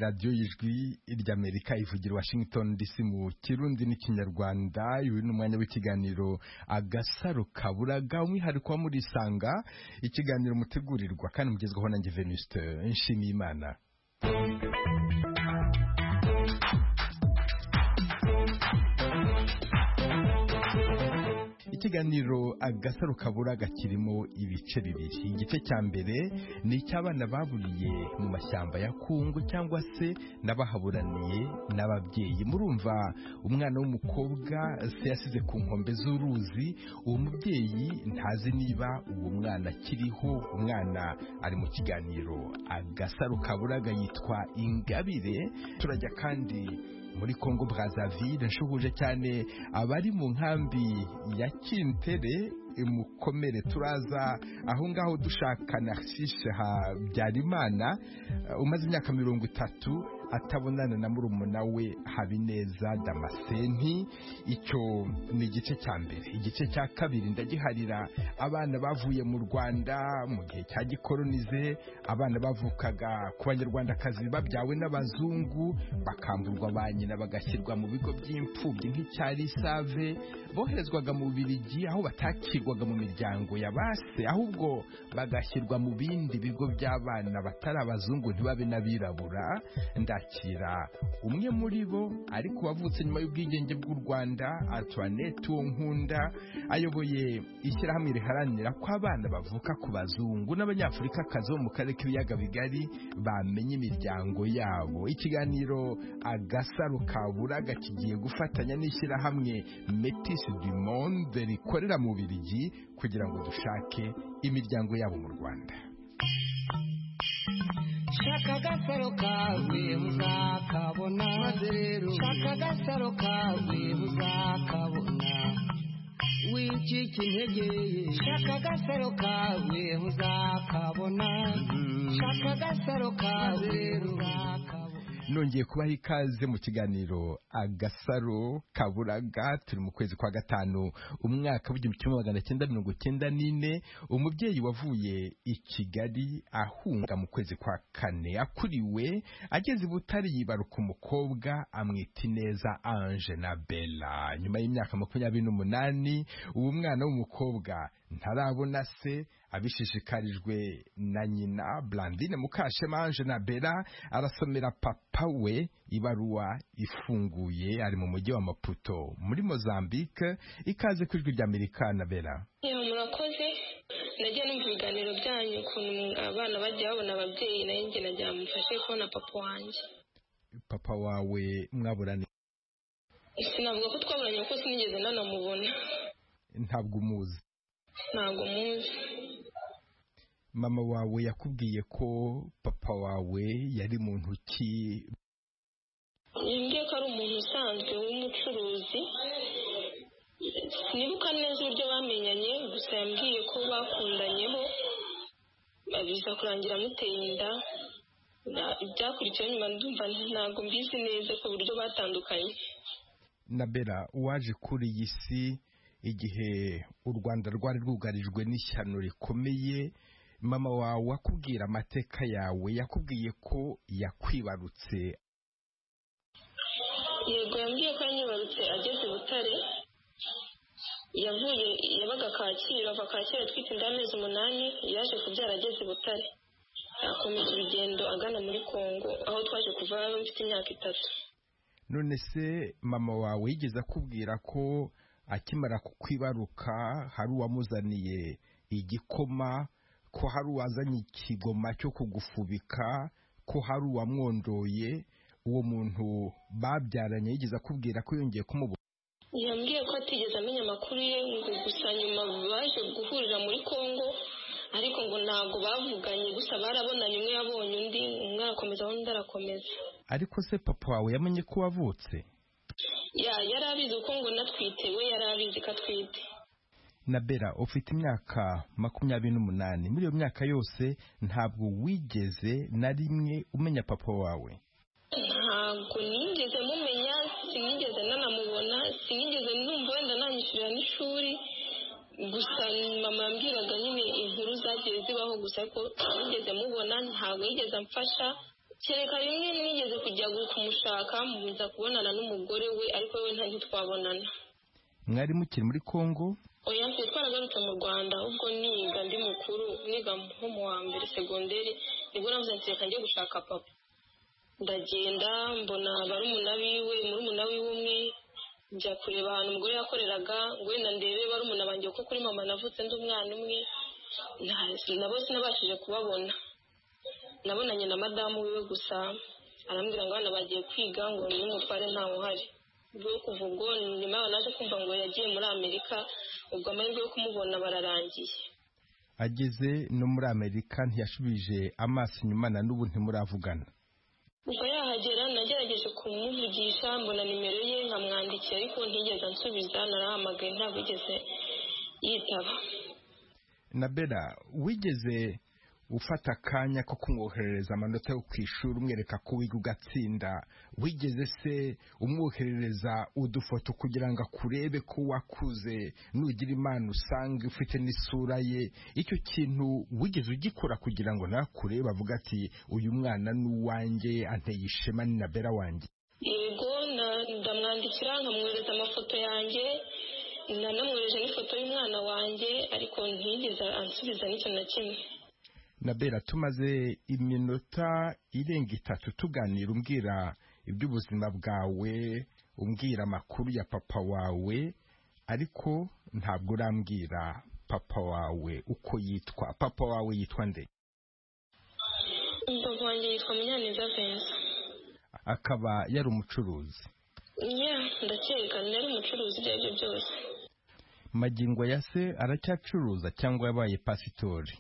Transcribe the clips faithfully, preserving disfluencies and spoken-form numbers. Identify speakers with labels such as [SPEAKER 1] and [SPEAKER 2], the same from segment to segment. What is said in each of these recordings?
[SPEAKER 1] radio y'ijwi ry'Amerika ivugira Washington D C mu Kirundi n'ikinyarwanda. Uyu ni umwanya w'ikiganiro Agasaro Kaburaga, umwihariko wa muri Sanga, ikiganiro mutegurirwa kandi mugezweho na Nge Venuste Nshimiyimana. Ikiganiro Agasaro Kaburaga kirimo ibice bibiri. Igice cya mbere ni icy'abana baburiye mu mashyamba ya Kungu cyangwa se n'abahaburaniye n'ababyeyi. Murumva umwana w'umukobwa se yasize ku nkombe z'uruzi, uwo mubyeyi ntazi niba uwo mwana akiriho. Umwana ari mu kiganiro Agasaro Kaburaga, yitwa Ingabire. Turajya kandi muri Congo Brazzaville, nshuhuje cyane abari mu nkambi ya Kintere Mukomere. Turaza aho ngaho dushaka Narcisse Habyarimana umaze imyaka mirongo itatu atabonana na murumuna we Habineza Damascene. Icyo ni igice cya mbere. Igice cya kabiri ndagiharira abana bavuye mu Rwanda mu gihe cya gikolonize, abana bavukaga ku banyarwandakazi babyawe n'abazungu, bakamburwa ba nyina bagashyirwa mu bigo by'imfubyi nk'icyari Save, boherezwaga mu Bubiligi aho batakirwaga mu miryango ya base, ahubwo bagashyirwa mu bindi bigo by'abana batari abazungu ntibabe n'abirabura. Ndakira umwe muri bo ariko wavutse nyuma y'ubwigenge bw'u Rwanda, Antoinette Uwonkunda, ayoboye ishyirahamwe riharanira ko abana bavuka ku bazungu n'abanyafurika kazi bo mu karere k'ibiyaga bigari bamenye imiryango yabo. Ikiganiro Agasaro Kaburaga kigiye gufatanya n'ishyirahamwe Métis du Monde rikorera mu Bubiligi kugira ngo dushake imiryango yabo mu Rwanda.
[SPEAKER 2] Shaka Agasaro kawe uzakabona, maze rero shaka Agasaro kawe uzakabona, wicika intege. Shaka Agasaro kawe uzakabona, shaka Agasaro kawe uzakabona.
[SPEAKER 1] Nongeye kubaha ikaze mu kiganiro Agasaro Kaburaga. Turi mu kwezi kwa gatanu umwaka w'igihumbi kimwe magana cyenda mirongo cyenda n'ine. Umubyeyi wavuye i Kigali ahunga mu kwezi kwa kane, akuriwe ageze i Butare yibaruka umukobwa amwita Ineza Ange na Bella. Nyuma y'imyaka makumyabiri n'umunani uwo mwana w'umukobwa ntarabona se, abishishikarijwe na nyina Blandine Mukashema. Ange na Bella arasomera papa we ibaruwa ifunguye, ari mu mujyi wa Maputo muri Mozambique. Ikaze ku ijwi ry'Amerika na Bella.
[SPEAKER 3] Yewe murakoze, nagiye numva ibiganiro byanyu ukuntu abana bagiye babona ababyeyi, nayo njye nagira mufashe kubona papa wanjye.
[SPEAKER 1] Papa wawe mwaburanye?
[SPEAKER 3] Sinavuga ko twaburanye kuko sinigeze nanamubona.
[SPEAKER 1] Ntabwo umuzi?
[SPEAKER 3] Ntabwo muzi.
[SPEAKER 1] Mama wawe yakubwiye ko papa wawe yari muntu ki?
[SPEAKER 3] Yambwiye ko ari umuntu usanzwe w'umucuruzi. Nibuka neza uburyo bamenyanye, gusa yambwiye ko bakundanyeho biza kurangira amuteye inda. Ibyakurikiyeho nyuma ndumva ntabwo mbizi neza ku buryo batandukanye.
[SPEAKER 1] Na Bella, waje kuri iyi si igihe u Rwanda rwari rwugarijwe n'ishyano rikomeye. Mama wawe akubwira amateka yawe, yakubwiye ko yakwibarutse?
[SPEAKER 3] Yego, yambwiye ko yanyibarutse ageze i Butare. Yavuye yabaga Kacyiru, ava Kacyiru atwite inda y'amezi umunani, yaje kubyara ageze i Butare. Akomeza urugendo agana muri Kongo, aho twaje kuva mfite imyaka itatu.
[SPEAKER 1] None se mama wawe yigeze akubwira ko akimara kukwibaruka hari uwamuzaniye igikoma, ko hari uwazanye ikigoma cyo kugufubika, ko hari uwamwondoye? Uwo muntu babyaranye yigeze akubwira ko yongeye kumubona?
[SPEAKER 3] Yambwiye ko atigeze amenya amakuru ye, ngo gusa nyuma baje guhurira muri Kongo, ariko ngo ntabwo bavuganye, gusa barabonanye, umwe yabonye undi, umwe arakomeza undi arakomeza.
[SPEAKER 1] Ariko se papa wawe yamenye ko wavutse?
[SPEAKER 3] Ya yari abizi uko ngo natwite, we yari abizi ko atwite.
[SPEAKER 1] Na Bella, ufite imyaka makumyabiri n'umunani. Muri iyo myaka yose ntabwo wigeze na rimwe umenya papa wawe?
[SPEAKER 3] Ntabwo nigeze mumenya, sinigeze nanamubona, sinigeze numva wenda nanyishyurira n'ishuri. Gusa mama yambwiraga nyine inkuru zagiye zibaho, gusa ko nigeze mubona, ntabwo yigeze amfasha. kereka rimwe nigeze kujya kumushaka muza kubonana n'umugore we ariko we nta ntitwabonana.
[SPEAKER 1] Mwari mukiri muri Kongo?
[SPEAKER 3] Oya, twe twaragarutse mu Rwanda ubwo niga ndi mukuru, niga nko mu wa mbere segonderi, nibwo navuze nti reka njye gushaka papa. Ndagenda mbona barumuna biwe, murumuna wiwe umwe, njya kureba ahantu umugore yakoreraga, wenda ndebe barumuna banjye kuko kuri mama navutse ndi umwana umwe, nabo sinabashije kubabona. Nabonanye na madamu wiwe gusa, arambwira ngo abana bagiye kwiga ngo n'umutware ntawe uhari. Ubwo kuva ubwo nyuma yaho naje kumva ngo yagiye muri Amerika, ubwo amahirwe yo kumubona bararangiye.
[SPEAKER 1] Ageze no muri Amerika ntiyashubije amaso inyuma na n'ubu ntimuravugana?
[SPEAKER 3] Ubwo yahagera nagerageje kumuvugisha, mbona nimero ye nkamwandikira ariko ntigeze ansubiza, narahamagaye ntabwo yigeze yitaba.
[SPEAKER 1] Nabera, wigeze ufata akanya ko kumwoherereza amanota yo kwishura umwereka ko wiga ugatsinda? Wigeze se umwoherereza udufoto kugira ngo akurebe ko wakuze, nugira imana usanga ufite n'isura ye? Icyo kintu wigeze ugikora kugira ngo nakurebe avuga ati uyu mwana n'uwanjye, anteye ishema, ni Nabera wanjye?
[SPEAKER 3] Yego, ndamwandikira nkamwohereza amafoto yanjye, nanamwohereje n'ifoto y'umwana wanjye, ariko ntigeze ansubiza n'ikintu na kimwe.
[SPEAKER 1] Nabera, tumaze iminota irenga itatu tuganira, umbwira iby'ubuzima bwawe, umbwira amakuru ya papa wawe, ariko ntabwo urambwira papa wawe uko yitwa. Papa wawe yitwa nde?
[SPEAKER 3] Papa wanjye yitwa Munyaneza Vincent.
[SPEAKER 1] Akaba yari umucuruzi?
[SPEAKER 3] Ya, ndakeka yari umucuruzi ibyo aribyo byose.
[SPEAKER 1] Magingo ya se aracyacuruza cyangwa yabaye pasitori?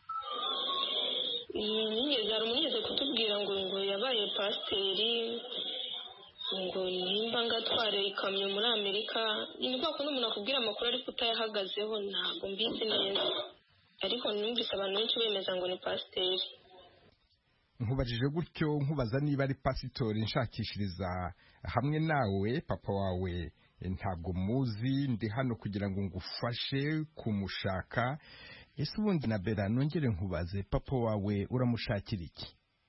[SPEAKER 3] Nigeze hari umunigeze kutubwira ngo ngo yabaye pasiteri, ngo nimba ngatware ikamyo muri Amerika. Ni kwa kundi umuntu akubwira amakuru ariko utayahagazeho, ntabwo mbizi neza, ariko numvise abantu benshi bemeza ngo ni pasiteri.
[SPEAKER 1] Nkubajije gutyo nkubaza niba ari pasitori nshakishiriza hamwe nawe. Papa wawe ntabwo muzi, ndi hano kugira ngo ngufashe kumushaka. Ese ubundi Nabera, nongere nkubaze, papa wawe uramushakira iki?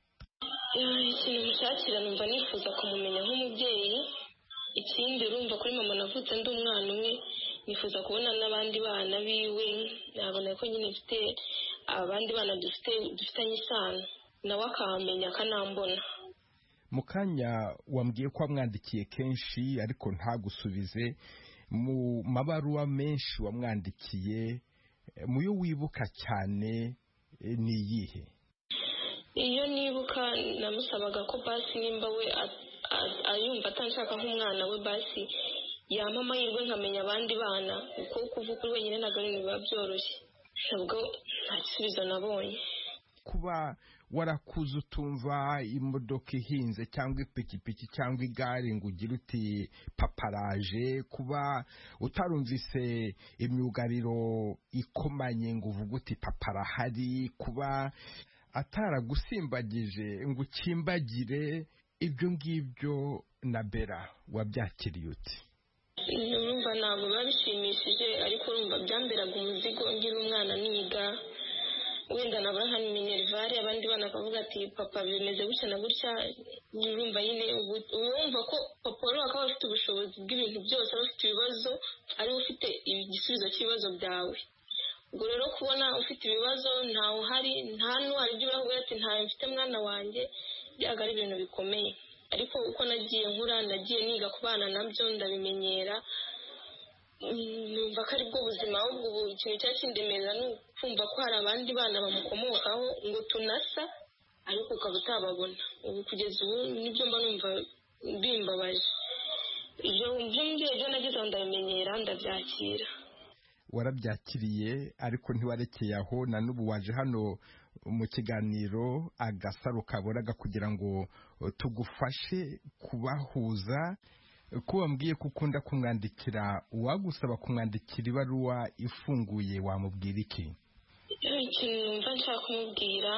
[SPEAKER 3] Ikintu mushakira, numva nifuza kumumenya nk'umubyeyi. Ikindi urumva kuri mama navutse ndi umwana umwe, nifuza kubona n'abandi bana biwe, nabona ko nyine mfite abandi bana dufite dufitanye isano, nawe akamenya akanambona.
[SPEAKER 1] Mu kanya wambwiye ko wamwandikiye kenshi ariko ntagusubize. Mu mabaruwa menshi wamwandikiye, muyo wibuka cyane ni iyihe?
[SPEAKER 3] Iyo nibuka namusabaga ko basi nimba we ayumva atanshaka nk'umwana we, basi yampa amahirwe nkamenya abandi bana, kuko kuva kuri wenyine ntabwo ari biba byoroshye. Ntabwo nta gisubizo nabonye.
[SPEAKER 1] Kuba warakuze utumva imodoka ihinze cyangwa ipikipiki cyangwa igare ngo ugire uti paparaje, kuba utarumvise imyugariro ikomanye ngo uvuge uti paparahari, kuba ataragusimbagije ngo ukimbagire, ibyo ngibyo Nabera wabyakiriye uti?
[SPEAKER 3] Urumva ntabwo biba bishimishije, ariko urumva byamberaga umuzigo ngira umwana niga, wenda nabura nka minerivare, abandi bana bakavuga ati papa bimeze gutya na gutya. Urumva nyine urumva ko papa rero akaba afite ubushobozi bw'ibintu byose, aba afite ibibazo, ari ufite igisubizo cy'ibibazo byawe. Ubwo rero kubona ufite ibibazo ntawe uhari, nta n'uwari ibyo uravuga ati ntawe mfite mwana wanjye, byaga ari ibintu bikomeye. Ariko uko nagiye nkura, nagiye niga kubana nabyo, ndabimenyera, numva ko ari bwo buzima. Ahubwo ubu ikintu cyakindemeza ni ukumva ko hari abandi bana bamukomokaho ngo tunasa, ariko ukaba utababona. Ubu kugeza ubu nibyo mba numva bimbabaje. Ibyo by'umubyeyi byo nagezeho ndabimenyera, ndabyakira.
[SPEAKER 1] Warabyakiriye, ariko ntiwarekeye aho. Na n'ubu waje hano mu kiganiro Agasaro Kaburaga kugira ngo tugufashe kubahuza. Ko wambwiye ko ukunda kumwandikira, uwagusaba kumwandikira ibaruwa ifunguye wamubwira iki?
[SPEAKER 3] Ikintu numva nshaka kumubwira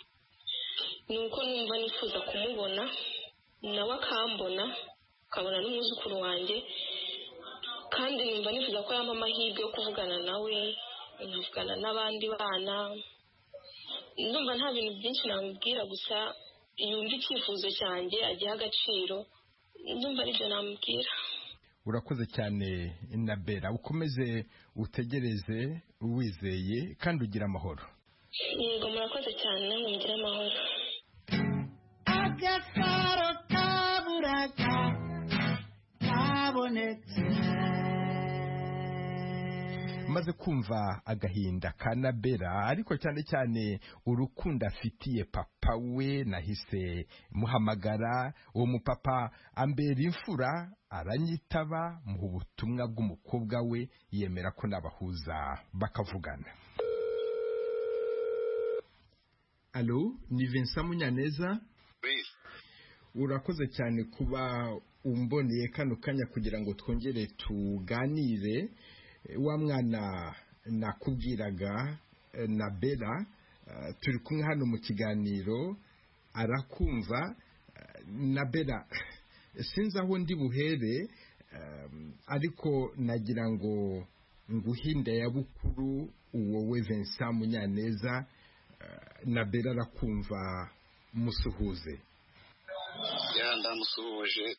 [SPEAKER 3] ni uko numva nifuza kumubona, nawe akambona, akabona n'umwuzukuru wanjye, kandi numva nifuza ko yampa amahirwe yo kuvugana nawe, nkavugana n'abandi bana. Ndumva nta bintu byinshi namubwira, gusa yumve icyifuzo cyanjye agiha agaciro, ndumva aribyo namubwira.
[SPEAKER 1] Urakoze cyane Nabera, ukomeze utegereze wizeye kandi ugira amahoro.
[SPEAKER 3] Yego murakoze cyane, namwe mugira amahoro.
[SPEAKER 2] Agasaro kaburaga kabonetse.
[SPEAKER 1] Maze kumva agahinda ka Nabera, ariko cyane cyane urukundo afitiye papa we, nahise muhamagara. Uwo mupapa ambera imfura, aranyitaba, muha ubutumwa bw'umukobwa we, yemera ko nabahuza bakavugana. Alo, ni Vincent Munyaneza?
[SPEAKER 4] Oui.
[SPEAKER 1] Urakoze cyane kuba umboneye kano kanya kugira ngo twongere tuganire. Wa mwana nakubwiraga Nabera, turi kumwe hano mu kiganiro, arakumva. Nabera, sinzi aho ndi buhere, ariko nagira ngo nguhinde ya bukuru wowe Vincent Munyaneza. Nabera arakumva, musuhuze.
[SPEAKER 4] Ya ndamusuhuje.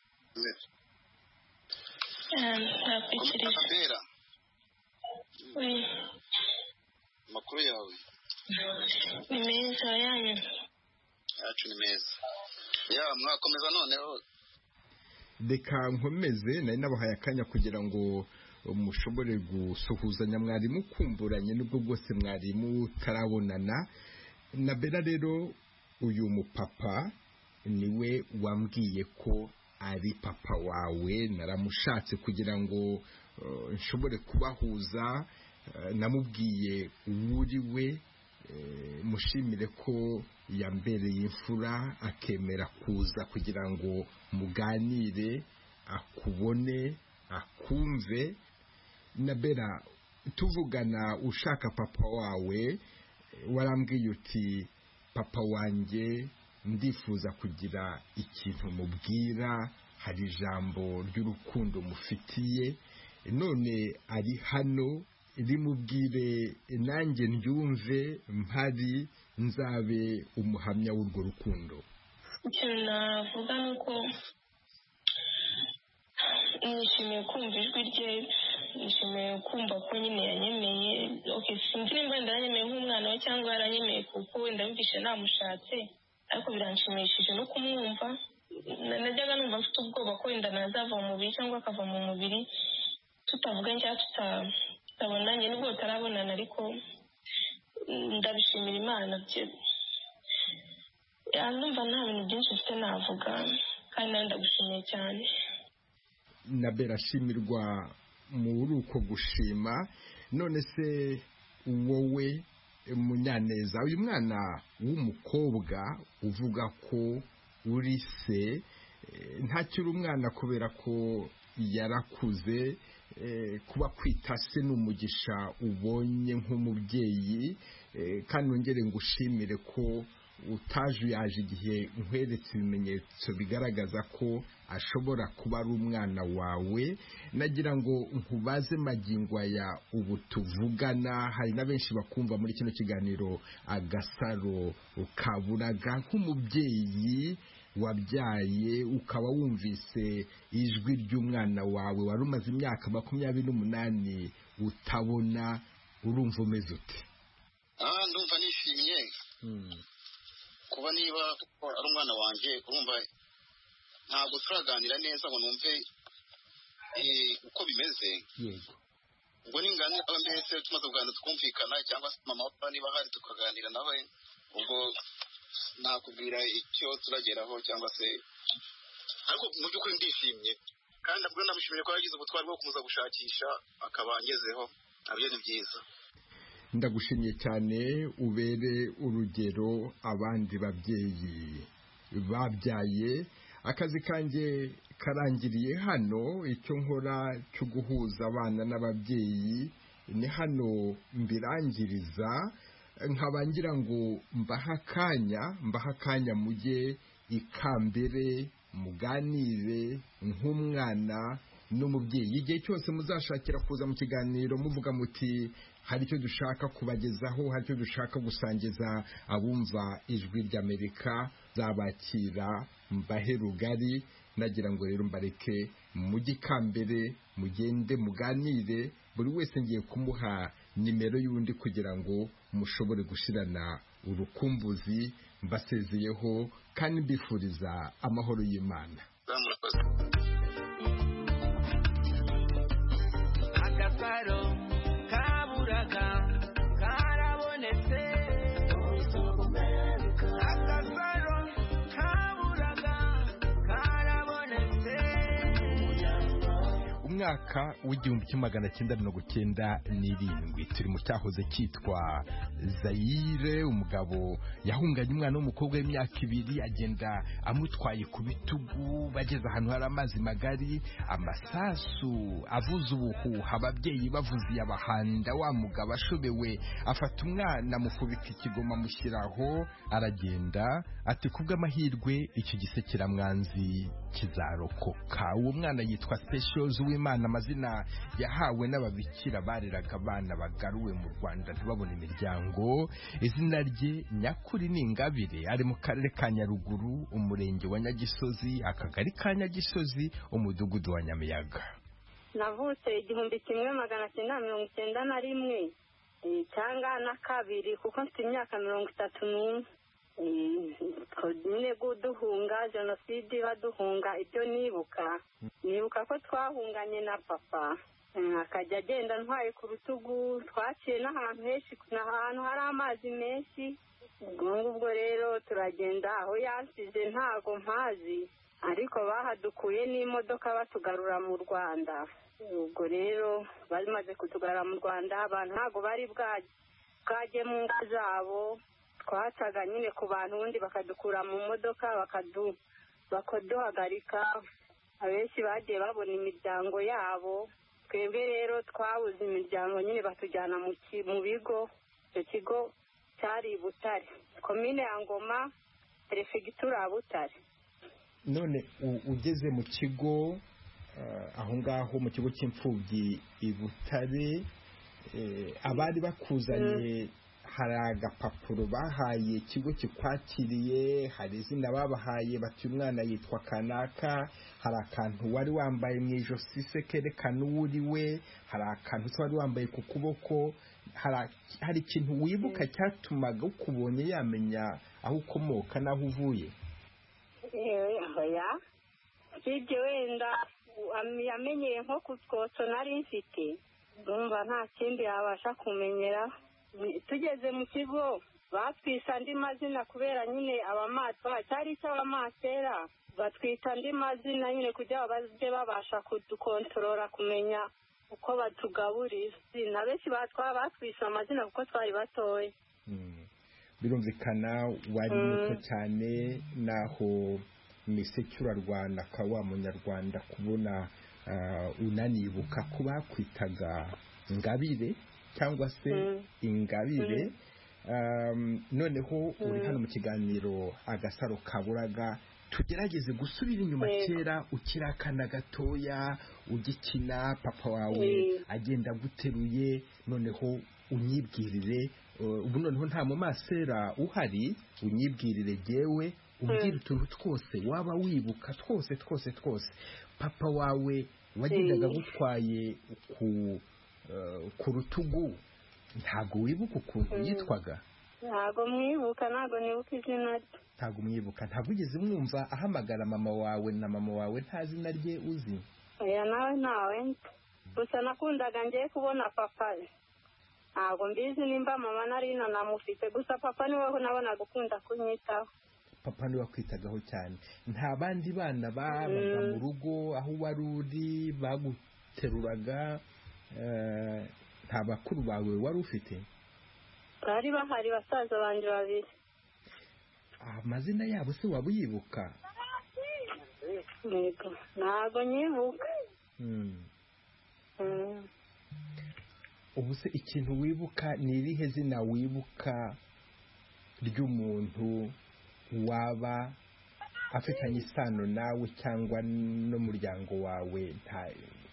[SPEAKER 3] Ntabwo Oui.
[SPEAKER 4] Makuru yawe
[SPEAKER 3] ni meza yanyu?
[SPEAKER 4] Yacu ni meza. Ya mwakomeza noneho.
[SPEAKER 1] Reka nkomeze, nari nabahaye akanya kugira ngo mushobore gusuhuzanya, mwari mukumburanye nubwo bwose mwari mutarabonana. Nabera rero, uyu mupapa niwe wambwiye ko ari papa wawe. Naramushatse kugira ngo uh, nshobore kubahuza. Uh, namubwiye uri we, uh, mushimire ko yambereye imfura akemera kuza kugira ngo muganire, akubone, akumve. Nabera, tuvugana ushaka papa wawe, warambwiye uti papa wanjye ndifuza kugira ikintu mubwira, hari ijambo ry'urukundo mufitiye, none ari hano, rimubwire nanjye ndyumve, mpari nzabe umuhamya w'urwo rukundo.
[SPEAKER 3] Ikintu navuga ni uko nishimiye kumva ijwi rye, nishimiye kumva ko nyine yanyemeye. Okay, sinzi nimba ndanyemeye nk'umwana we cyangwa yaranyemeye kuko wenda yumvishe namushatse, ariko biranshimishije no kumwumva. Najyaga numva mfite ubwoba ko wenda nazava mu mubiri cyangwa akava mu mubiri tutavuga cyangwa tutabonanye, nubwo tutarabonana, ariko ndabishimira Imana. Ndumva nta bintu byinshi mfite navuga, kandi nawe ndagushimiye cyane.
[SPEAKER 1] Nabera, ashimirwa muri uko gushima. None se wowe Munyaneza, uyu mwana w'umukobwa uvuga ko uri se, ntakiri umwana kubera ko yarakuze, kuba kwita se n'umugisha ubonye nk'umubyeyi, kandi wongere ngushimire ko utaje yaje igihe nkweretse ibimenyetso bigaragaza ko ashobora kuba ari umwana wawe. Nagira ngo nkubaze magingo aya ubu tuvugana, hari na benshi bakumva muri kino kiganiro agasaro kaburaga, nk'umubyeyi wabyaye ukaba wumvise ijwi ry'umwana wawe wari umaze imyaka makumyabiri n'umunani utabona, urumva umeze ute?
[SPEAKER 4] Ah, ndumva nishimye.
[SPEAKER 1] Mm.
[SPEAKER 4] Kuba niba ari umwana wanjye, urumva ntabwo turaganira neza ngo numve uko bimeze.
[SPEAKER 1] Yego.
[SPEAKER 4] Ubwo ningana mbese tumaze kuganira tukumvikana, cyangwa se mama papa niba hari tukaganira nawe, ubwo nakubwira icyo turageraho cyangwa se. Ariko mu by'ukuri ndishimye, kandi nabwo ndamushimiye ko yagize ubutwari bwo kumuza gushakisha akaba angezeho. Nabyo ni byiza.
[SPEAKER 1] Ndagushimye cyane, ubere urugero abandi babyeyi babyaye. Akazi kanjye karangiriye hano, icyo nkora cyo guhuza abana n'ababyeyi ni hano mbirangiriza. Nkaba ngira ngo mbaha akanya mbaha akanya mujye ikambere muganire nk'umwana n'umubyeyi. Igihe cyose muzashakira kuza mu kiganiro muvuga muti hari icyo dushaka kubagezaho, hari icyo dushaka gusangiza abumva ijwi ry'Amerika, zabakira mbahe rugari. Nagira ngo rero mbareke mujye ikambere, mugende muganire, buri wese ngiye kumuha nimero y'undi kugira ngo mushobore gushirana urukumbuzi. Mbasezeyeho kandi mbifuriza amahoro y'Imana.
[SPEAKER 5] Agasaro kaburaga karabonetse, agasaro kaburaga karabonetse.
[SPEAKER 1] Umwaka w'igihumbi kimwe magana cyenda mirongo cyenda n'irindwi turi mu cyahoze cyitwa Zaire. Umugabo yahunganye umwana w'umukobwa w'imyaka ibiri, agenda amutwaye ku bitugu. Bageze ahantu hari amazi magari, amasasu avuza ubuhuha, ababyeyi bavuze abahanda. Wa mugabo ashobewe afata umwana amufubika ikigoma amushyiraho, aragenda ati kubw'amahirwe icyo gisekeramwanzi kizarokoka. Uwo mwana yitwa Specials Uwimana, amazina yahawe n'ababikira bareraga abana bagaruwe mu Rwanda ntibabone imiryango. Izina rye nyakuri ni Ingabire, ari mu karere ka Nyaruguru, umurenge wa Nyagisozi, akagari ka Nyagisozi, umudugudu wa Nyamiyaga.
[SPEAKER 6] Navutse igihumbi kimwe magana cyenda mirongo icyenda na rimwe cyangwa na kabiri, kuko mfite imyaka mirongo itatu n'umwe. nyine duhunga jenoside baduhunga. Ibyo nibuka nibuka ko twahunganye na papa, akajya agenda ntwaye ku rutugu. Twaciye n'ahantu henshi, n'ahantu hari amazi menshi. ubwo ngubwo rero turagenda, aho yansize ntago mpazi, ariko bahadukuye n'imodoka batugarura mu Rwanda. ubwo rero bari maze kutugarura mu Rwanda, abantu ntago bari bwajye mu ngo zabo. Twacaga nyine ku bantu, ubundi bakadukura mu modoka bakadu bakaduhagarika. Abenshi bagiye babona imiryango yabo. Twebwe rero twabuze imiryango, nyine batujyana mu mu bigo. Icyo kigo cyari Butare, komine ya Ngoma, perefegitura ya Butare.
[SPEAKER 1] None ugeze mu kigo aho ngaho mu kigo cy'imfubyi i Butare, abari bakuzanye hari agapapuro bahaye ikigo kikwakiriye, hari izina babahaye bati umwana yitwa kanaka, hari akantu wari wambaye mu ijosi se kerekana uwo uri we, hari akantu se wari wambaye ku kuboko, hari ikintu wibuka cyatumaga ukubonye yamenya aho ukomoka n'aho uvuye?
[SPEAKER 6] oya ibyo wenda yamenyeye nko ku twotso nari mfite, ndumva nta kindi yabasha kumenyera. Tugeze mu kigo batwisa andi mazina kubera nyine abamatwa cyari icy'abamatera, batwita andi mazina nyine kugira baze babasha kudukontorora kumenya uko batugaburira. Na benshi batwa batwisa amazina kuko twari batoye.
[SPEAKER 1] Birumvikana wari muto cyane, naho misekura Rwanda ka wa munyarwanda kubona unanibuka ko bakwitaga Ngabire cyangwa se Ingabire. Noneho uri hano mu kiganiro Agasaro Kaburaga, tugerageze gusubira inyuma kera ukiri akana gatoya ugikina, papa wawe agenda guteruye, noneho unyibwirire. Ubu noneho nta mu masera uhari, unyibwirire jewe, umbwira utuntu twose waba wibuka, twose twose twose. Papa wawe wagendaga gutwaye ku ku rutugu, ntago wibuka ukuntu yitwaga?
[SPEAKER 6] Ntago mwibuka, ntago nibuka izina rye.
[SPEAKER 1] Ntago mwibuka? Ntago ugeze mwumva ahamagara mama wawe na mama wawe nta zina rye uzi?
[SPEAKER 6] Oya, nawe ntawe. Gusa nakundaga ngiye kubona papa. Ntago mbizi nimba mama nari namufite, gusa papa niwe nabonaga ukunda kunyitaho.
[SPEAKER 1] Papa niwe wakwitagaho cyane. Nta bandi bana babaga mu rugo aho wari uri baguteruraga? Nta bakuru bawe wari ufite?
[SPEAKER 6] Bari bahari basaza banjye babiri.
[SPEAKER 1] Amazina yabo se waba uyibuka?
[SPEAKER 6] Yego, ntago nyibuka.
[SPEAKER 1] Ubu se ikintu wibuka ni irihe zina wibuka ry'umuntu waba afitanye isano nawe cyangwa n'umuryango wawe?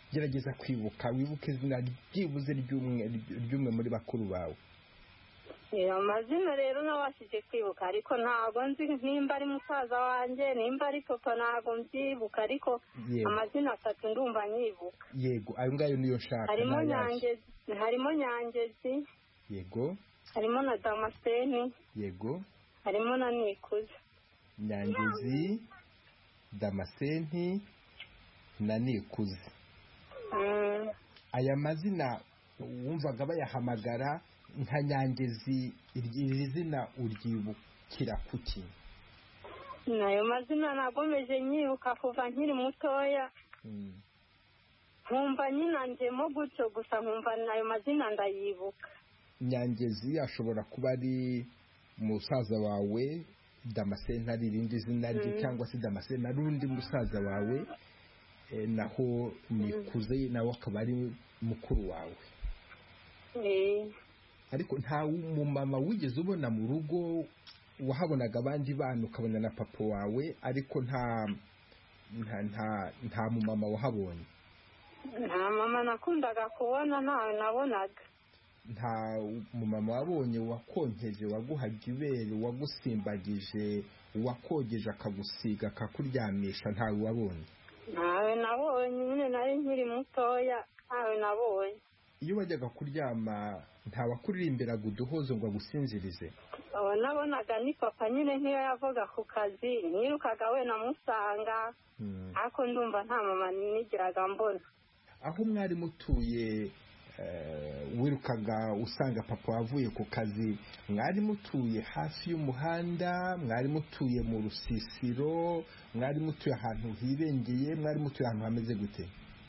[SPEAKER 1] gerageza kwibuka wibuke izina ryibuze ry'umwe muri bakuru bawe.
[SPEAKER 6] Amazina rero nabashije kwibuka ariko ntabwo nzi nimba ari musaza wanjye nimba ari papa ntabwo mbyibuka ariko amazina atatu ndumva nyibuka.
[SPEAKER 1] Yego ayo ngayo niyo nshaka.
[SPEAKER 6] Harimo Nyangezi, harimo Nyangezi.
[SPEAKER 1] Yego.
[SPEAKER 6] Harimo na Damascene.
[SPEAKER 1] Yego.
[SPEAKER 6] Harimo na Nikuze.
[SPEAKER 1] Nyangezi, Damascene na Nikuze.
[SPEAKER 6] Mm.
[SPEAKER 1] Aya mazina wumvaga bayahamagara nka Nyangezi, iri zina uryibukira kuki?
[SPEAKER 6] Nayo mazina nagomeje nyibuka kuva nkiri mutoya.
[SPEAKER 1] Mm.
[SPEAKER 6] Nkumva nyina njemo gutyo gusa nkumva nayo mazina ndayibuka.
[SPEAKER 1] Nyangezi ashobora kuba ari musaza wawe, Damascene ari irindi zina rye, mm. cyangwa se Damascene ari undi musaza wawe, e, naho Nikuze nawe akaba ari mukuru wawe.
[SPEAKER 6] Eh.
[SPEAKER 1] Ariko nta umumama wigeze ubona mu rugo, wahabonaga abandi bana ukabona na papa wawe, ariko nta nta nta nta mumama wahabonye?
[SPEAKER 6] Nta mama nakundaga kubona, ntawe nabonaga.
[SPEAKER 1] Nta mumama wabonye wakonkeje, waguhaga ibere, wagusimbagije, wakogeje akagusiga akakuryamisha, ntawe wabonye?
[SPEAKER 6] Ntawe nabonye, nyine nari nkiri mutoya, ntawe nabonye.
[SPEAKER 1] Iyo wajyaga kuryama nta wakuririmbiraga uduhozo ngo agusinzirize?
[SPEAKER 6] Abo nabonaga ni papa nyine nk'iyo yavuga ku kazi nirukaga we namusanga,
[SPEAKER 1] hmm.
[SPEAKER 6] ariko ndumva nta mama nigiraga mbona.
[SPEAKER 1] Aho mwari mutuye uh, wirukaga usanga papa wavuye ku kazi, mwari mutuye hafi y'umuhanda, mwari mutuye mu rusisiro, mwari mutuye ahantu hirengeye, mwari mutuye ahantu hameze gute?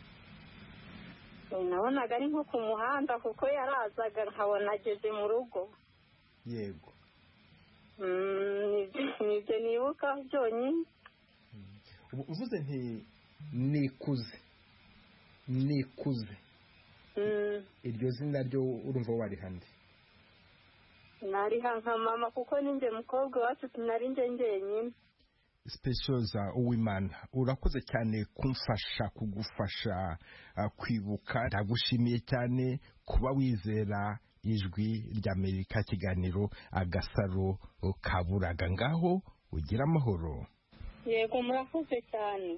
[SPEAKER 6] Nabonaga ari nko ku muhanda kuko yarazaga nkabona ageze mu rugo.
[SPEAKER 1] Yego.
[SPEAKER 6] Mm, nibyo nibuka byonyine.
[SPEAKER 1] Uvuze nti Nikuze, Nikuze.
[SPEAKER 6] Mm.
[SPEAKER 1] Iryo zina ryo urumva wari hande?
[SPEAKER 6] Nari nka mama kuko ninjye mukobwa wacu tunari nje ngenyine.
[SPEAKER 1] Specioza Uwimana, urakoze cyane kumfasha kugufasha uh, kwibuka. Ndagushimiye cyane kuba wizera ijwi ry'Amerika, kiganiro Agasaro Kaburaga. Ngaho ugira amahoro.
[SPEAKER 6] Yego murakoze cyane.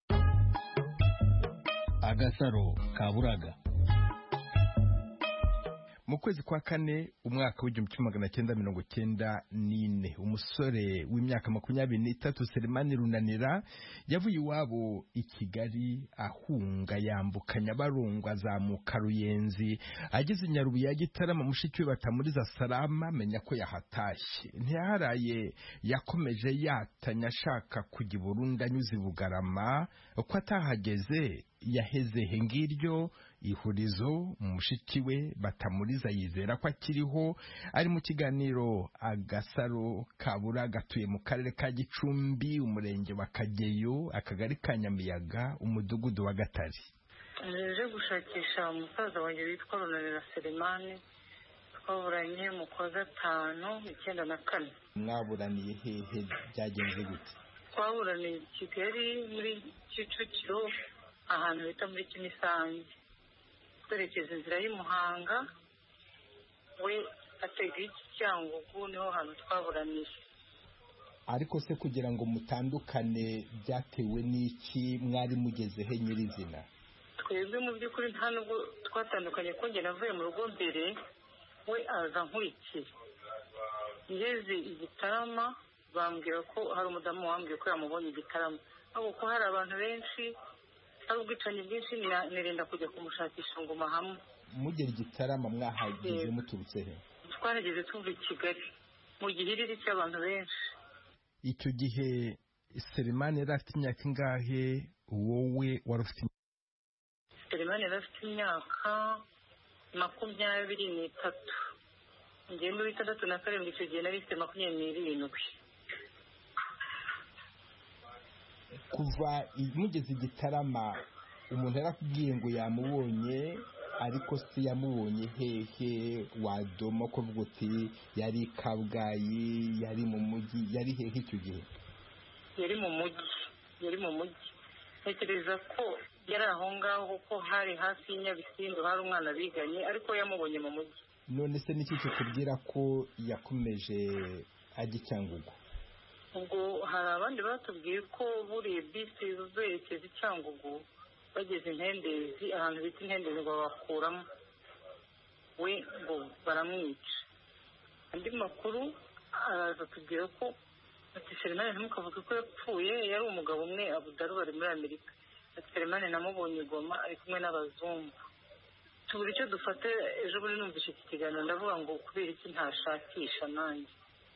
[SPEAKER 7] Agasaro Kaburaga.
[SPEAKER 1] Mu kwezi kwa kane umwaka w'igihumbi kimwe magana cyenda mirongo cyenda n'ine, umusore w'imyaka makumyabiri n'itatu Selemani Runanira yavuye iwabo i Kigali ahunga, yambuka Nyabarongo azamuka Ruyenzi, ageze Nyarubuye ya Gitarama mushiki we batamuriza Salama menya ko yahatashye. Ntiyaharaye, yakomeje yatanya ashaka kujya i Burundi anyuze i Bugarama. Uko atahageze yaheze he ngiryo ihurizo. Mushiki we batamuriza yizera ko akiriho, ari mu kiganiro Agasaro Kaburaga. Gatuye mu karere ka Gicumbi, umurenge wa Kageyo, akagari ka Nyamiyaga, umudugudu wa Gatari.
[SPEAKER 8] Nje gushakisha umusaza wanjye witwa Runanira Selemani, twaburanye mu kwa gatanu icyenda na kane.
[SPEAKER 1] Mwaburaniye hehe, byagenze gute?
[SPEAKER 8] Twaburaniye i Kigali muri Kicukiro ahantu bita muri Kimisange, twerekeza inzira y'Umuhanga, we atega Icyangugu, niho hantu twaburaniye.
[SPEAKER 1] Ariko se kugira ngo mutandukane byatewe n'iki? Mwari mugeze he nyirizina?
[SPEAKER 8] Twebwe mu by'ukuri nta nubwo twatandukanye, ko njye navuye mu rugo mbere, we aza nkurikiye. Ngeze i Gitarama bambwira ko hari umudamu wambwiye ko yamubonye i Gitarama, ahubwo ko hari abantu benshi, hari ubwicanyi bwinshi, nirinda kujya kumushakisha ngo mahamwe.
[SPEAKER 1] Mugera i Gitarama mwahageze muturutse he?
[SPEAKER 8] Twarageze tuva i Kigali mu gihiriri cy'abantu benshi.
[SPEAKER 1] Icyo gihe Selemani yari afite imyaka ingahe, wowe wari ufite?
[SPEAKER 8] Selemani yari afite imyaka makumyabiri n'itatu, njye muri itandatu na karindwi, icyo gihe nari mfite makumyabiri n'irindwi.
[SPEAKER 1] Kuva mugeze i Gitarama umuntu yarakubwiye ngo yamubonye, ariko si yamubonye hehe? Wadoma ko vuga uti yari Kabgayi, yari mu mujyi, yari hehe icyo gihe?
[SPEAKER 8] Yari mu mujyi, yari mu mujyi. Ntekereza ko yari aho ngaho kuko hari hafi y'Inyabisindu hari umwana biganye ariko yamubonye mu mujyi.
[SPEAKER 1] None se niki kitubwira ko yakomeje ajya i Cyangugu?
[SPEAKER 8] Ubwo hari abandi batubwiye ko buriye bisi zerekeza i Cyangugu bageze Intendezi, ahantu bita Intendezi ngo bakuramo we ngo baramwica. Andi makuru araza tubwira ko ati Selemani ntimukavuge ko yapfuye, yari umugabo umwe Abudala bari muri Amerika. Ati Selemani namubonye i Goma ari kumwe n'abazungu. Tubura icyo dufate. Ejo bundi numvise iki kiganiro ndavuga ngo kubera iki ntashakisha nanjye.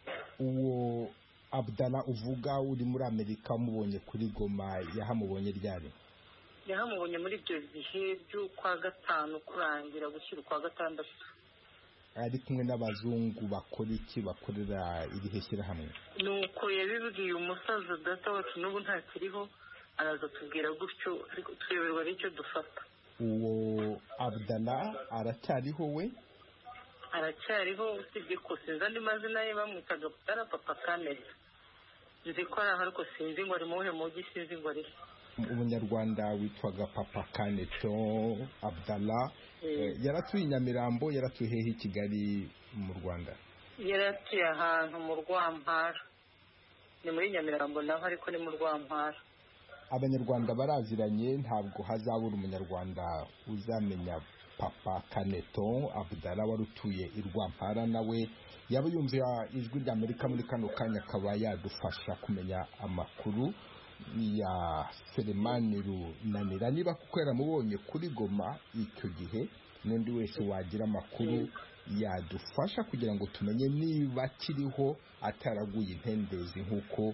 [SPEAKER 1] Uwo Abudala uvuga uri muri Amerika umubonye kuri Goma yahamubonye ryari?
[SPEAKER 8] Yahamubonye muri ibyo bihe by'ukwa gatanu kurangira gushyira ukwa gatandatu.
[SPEAKER 1] Ari kumwe n'abazungu bakora iki, bakorera iri shyirahamwe?
[SPEAKER 8] Nuko yabibwiye umusaza data wacu n'ubu ntakiriho, araza tubwira gutyo ariko tureberwa n'icyo dufata.
[SPEAKER 1] Uwo Abudala aracyariho we?
[SPEAKER 8] Aracyariho, usibye ko sinzi andi mazina ye, bamwitaga Abudala Papa Kaneza. Nzi ko ari aho ariko sinzi ngo ari mu wuhe mujyi, sinzi ngo ari he.
[SPEAKER 1] Umunyarwanda witwaga Papa Kaneto Abudala yaratuye i Nyamirambo, yaratuye hehe i Kigali mu Rwanda?
[SPEAKER 8] Yaratuye ahantu mu Rwampara, ni muri Nyamirambo naho ariko ni mu Rwampara.
[SPEAKER 1] Abanyarwanda baraziranye, ntabwo hazabura umunyarwanda uzamenya Papa Kaneto Abudala warutuye i Rwampara. Nawe yaba yumvira ijwi rya Amerika muri kano kanya akaba yadufasha kumenya amakuru ya Selemani Runanira, niba kuko yaramubonye kuri Goma icyo gihe. N'undi wese wagira amakuru yadufasha kugira ngo tumenye niba akiriho ataraguye Intendezi nk'uko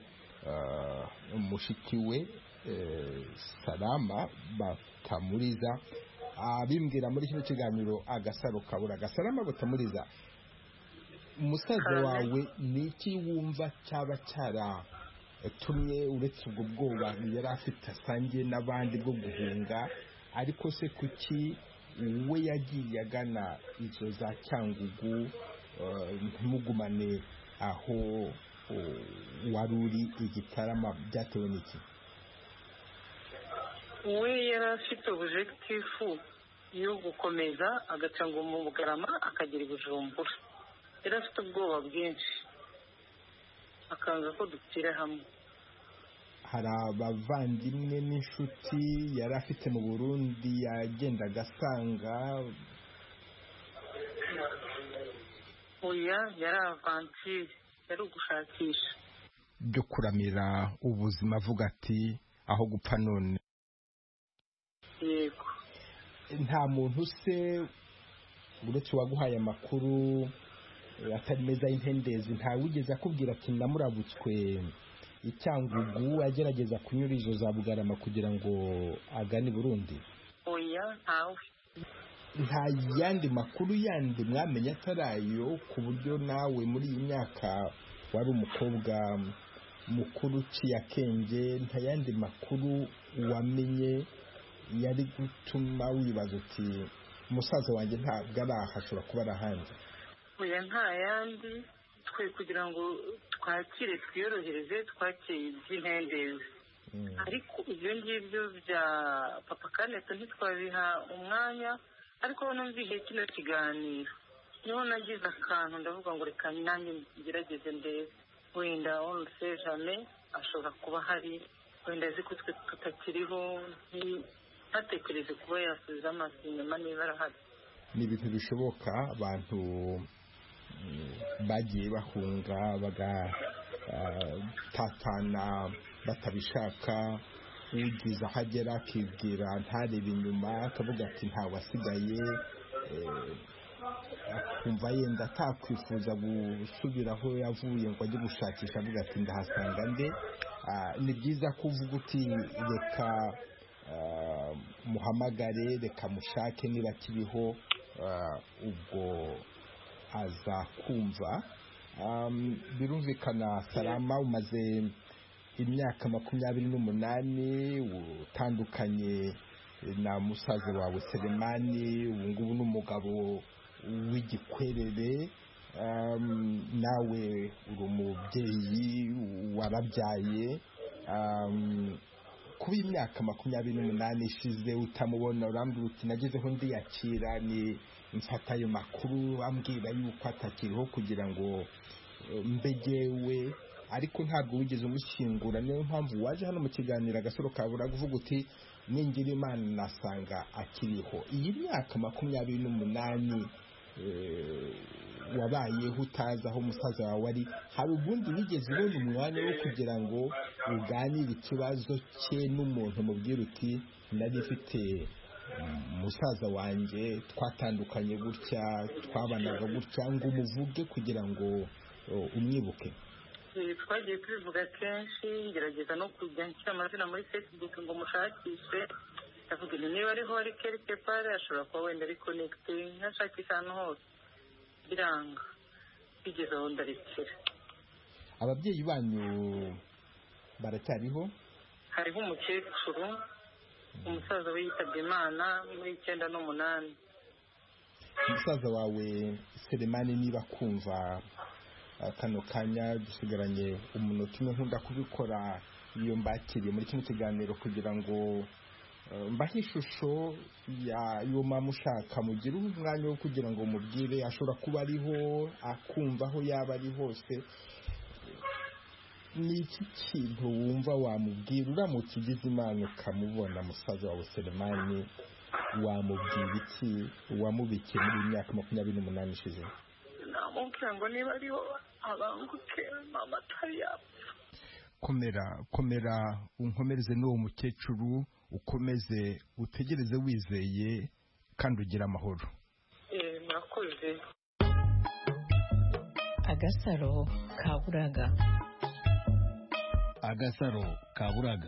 [SPEAKER 1] umushiki we Salama Batamuriza abimbwira muri kino kiganiro Agasaro Kaburaga. Salama Batamuriza, umusaza wawe ni iki wumva cyaba cyara tumwe uretse ubwo bwoba yari afite asangiye n'abandi bwo guhunga, ariko se kuki we yagiye agana izo za Cyangugu ntimugumane aho wari uri i Gitarama, byatewe n'iki?
[SPEAKER 8] We yari afite objective yo gukomeza agaca ngo mu Bugarama akagera i Bujumbura. Yari afite ubwoba bwinshi akanga ko dupfira hamwe.
[SPEAKER 1] Hari abavandimwe n'inshuti yari afite mu Burundi yagendaga asanga?
[SPEAKER 8] Oya, yari avanture, yari ugushakisha
[SPEAKER 1] byo kuramira ubuzima, avuga ati aho gupfa none.
[SPEAKER 8] Yego.
[SPEAKER 1] Nta muntu se uretse waguhaye amakuru atari meza y'Intendezi, nta wigeze akubwira ati namurabutswe i Cyangugu agerageza kunyura izo za Bugarama kugira ngo agane Burundi?
[SPEAKER 8] Oya, ntawe.
[SPEAKER 1] Nta yandi makuru yandi mwamenye atarayo, ku buryo nawe muri iyi myaka wari umukobwa mukuru uciye akenge, nta yandi makuru wamenye yari gutuma wibaza uti umusaza wanjye ntabwo ari aha, ashobora kuba ari ahandi?
[SPEAKER 8] Oya, nta yandi. Twe kugira ngo twakire twiyorohereze twakeye iby'Intendezi, ariko ibyo ngibyo bya Papa Kaneto ntitwabiha umwanya. Ariko numviye kino kiganiro niho nagize akantu ndavuga ngo reka nanjye ngerageze ndebe, wenda on sait jamais ashobora kuba hari, wenda azi ko twe tutakiriho, ntatekereze kuba yasubiza amaso inyuma niba arahari.
[SPEAKER 1] Ni ibintu bishoboka, abantu bagiye bahunga bagatatana batabishaka, ugize aho agera akibwira ntarebe inyuma akavuga ati ntawe asigaye, akumva yenda atakwifuza gusubira aho yavuye ngo ajye gushakisha, avuga ati ndahasanga nde. Ni byiza ko uvuga uti reka muhamagare, reka mushake, niba akiriho ubwo aza kumva. Birumvikana Salama, umaze imyaka makumyabiri n'umunani utandukanye na musaza wawe Selemani, ubu ngubu n'umugabo w'igikwerere, nawe uri umubyeyi warabyaye. kuba imyaka makumyabiri n'umunani ishize utamubona urambwira uti nagezeho ndiyakira ni mfata ayo makuru ambwira yuko atakiriho kugira ngo mbegewe ariko ntabwo wigeze umushyingura. niyo mpamvu waje hano mu kiganiro Agasaro Kaburaga uvuga uti ningira Imana nasanga akiriho. iyi myaka makumyabiri n'umunani wabayeho utazi aho umusaza wawe ari, hari ubundi wigeze ubona umwanya wo kugira ngo uganire ikibazo cye n'umuntu mubwira uti nari mfite umusaza wanjye twatandukanye gutya twabanaga gutya ngo umuvuge kugira ngo umwibuke?
[SPEAKER 8] twagiye tubivuga kenshi, ngerageza no kujya nshyira amazina muri Facebook ngo mushakishe, ndavuga niba ariho ari quelque part ashobora kuba wenda ari connecté, nkashakisha ahantu hose biranga, bigeze aho ndarekera.
[SPEAKER 1] ababyeyi banyu baracyariho?
[SPEAKER 8] hariho umukecuru, umusaza we yitabye Imana muri icyenda n'umunani.
[SPEAKER 1] umusaza wawe Selemani niba kumva kano kanya dusigaranye umunota umwe, nkunda kubikora iyo mbakiriye muri kino kiganiro kugira ngo mbahe ishusho y'uwo mama ushaka, mugire umwanya wo kugira ngo mubwire, ashobora kuba ariho akumva aho yaba ari hose. ni iki kintu wumva wamubwira uramutse ugize Imana ukamubona musaza wawe Selemani, wamubwira iki wamubikiye muri imyaka makumyabiri n'umunani ishize?
[SPEAKER 8] namubwira ngo niba ariho abanguke mama atari yapfa.
[SPEAKER 1] komera komera unkomereze n'uwo mukecuru, ukomeze utegereze wizeye kandi ugira amahoro.
[SPEAKER 8] eh murakoze.
[SPEAKER 9] Agasaro Kaburaga.
[SPEAKER 7] Agasaro Kaburaga.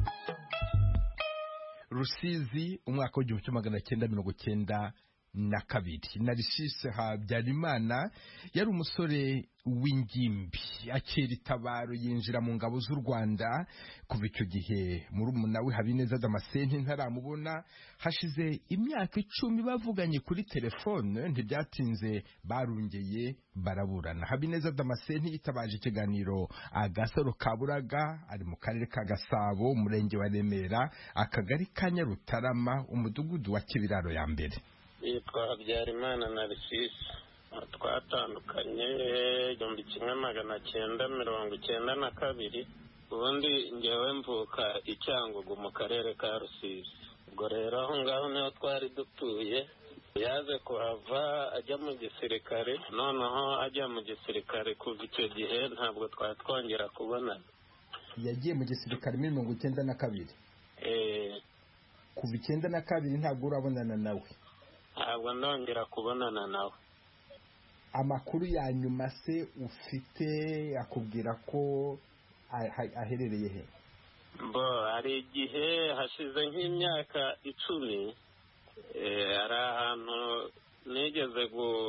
[SPEAKER 1] Rusizi, umwaka w'igihumbi kimwe magana cyenda mirongo cyenda na kabiri. Narcisse Habyarimana yari umusore w'ingimbi, akera itabaro yinjira mu ngabo z'u Rwanda. kuva icyo gihe murumuna we Habineza Damascene ntaramubona. hashize imyaka icumi bavuganye kuri telefone, ntibyatinze barungeye baraburana. Habineza Damascene yitabaje ikiganiro Agasaro Kaburaga, ari mu karere ka Gasabo, umurenge wa Remera, akagari ka Nyarutarama, umudugudu wa Kibiraro ya mbere.
[SPEAKER 10] yitwa Habyarimana Narcisse, twatandukanye igihumbi kimwe magana cyenda mirongo icyenda na kabiri. ubundi ngewe mvuka i Cyangugu mu karere ka Rusizi. ubwo rero aho ngaho niho twari dutuye. yaje kuhava ajya mu gisirikare, noneho ajya mu gisirikare kuva icyo gihe ntabwo twari twongera kubonana.
[SPEAKER 1] yagiye mu gisirikare muri mirongo icyenda na kabiri.
[SPEAKER 10] eh
[SPEAKER 1] kuva icyenda na kabiri ntabwo urabonana nawe?
[SPEAKER 10] ntabwo ndongera kubonana nawe.
[SPEAKER 1] amakuru ya nyuma se ufite akubwira ko aherereye he?
[SPEAKER 10] bo hari igihe hashize nk'imyaka icumi, hari ahantu nigeze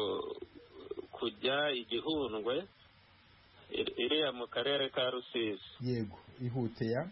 [SPEAKER 10] kujya igihundwe iriya mu karere ka Rusizi.
[SPEAKER 1] yego, ihute ya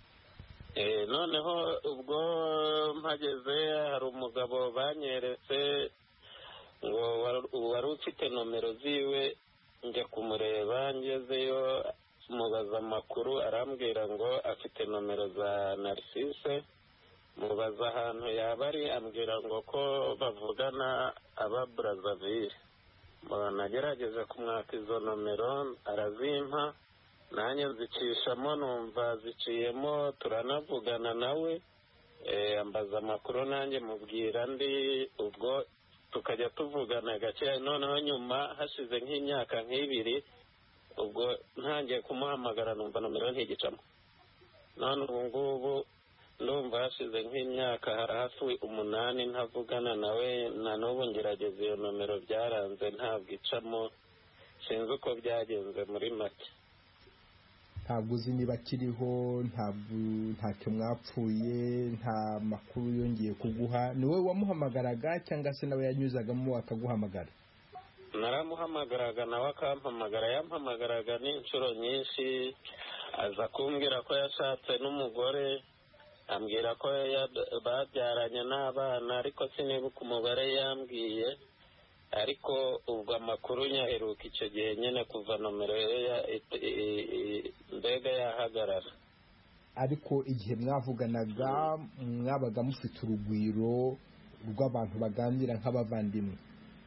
[SPEAKER 10] noneho ubwo mpageze hari umugabo banyeretse ngo wari ufite nomero ziwe, njya kumureba, ngezeyo mubaza amakuru, arambwira ngo afite nomero za Narcisse. mubaza ahantu yaba ari, ambwira ngo ko bavugana aba Brazzaville. nagerageje kumwaka izo nomero arazimpa, nanjye nzicishamo numva ziciyemo, turanavugana nawe, ambaza amakuru nanjye mubwira ndi, ubwo tukajya tuvugana gake. noneho nyuma hashize nk'imyaka nk'ibiri, ubwo ntangiye kumuhamagara numva nomero ntigicamo. none ubu ngubu ndumva hashize nk'imyaka hafi umunani ntavugana nawe, na n'ubu ngerageza iyo nomero byaranze ntabwo icamo, sinzi uko byagenze muri make.
[SPEAKER 1] ntabwo uzi niba akiriho, ntabwo ntacyo mwapfuye, nta makuru yongeye kuguha? ni wowe wamuhamagaraga cyangwa se nawe yanyuzagamo akaguhamagara?
[SPEAKER 10] naramuhamagaraga nawe akampamagara. yampamagaraga n'inshuro nyinshi, aza kumbwira ko yashatse n'umugore, ambwira ko babyaranye n'abana, ariko sinibuka umubare yambwiye. ariko ubwo amakuru nyaheruka icyo gihe nyine kuva nomero ye mbega yahagarara.
[SPEAKER 1] ariko igihe mwavuganaga mwabaga mufite urugwiro rw'abantu baganira nk'abavandimwe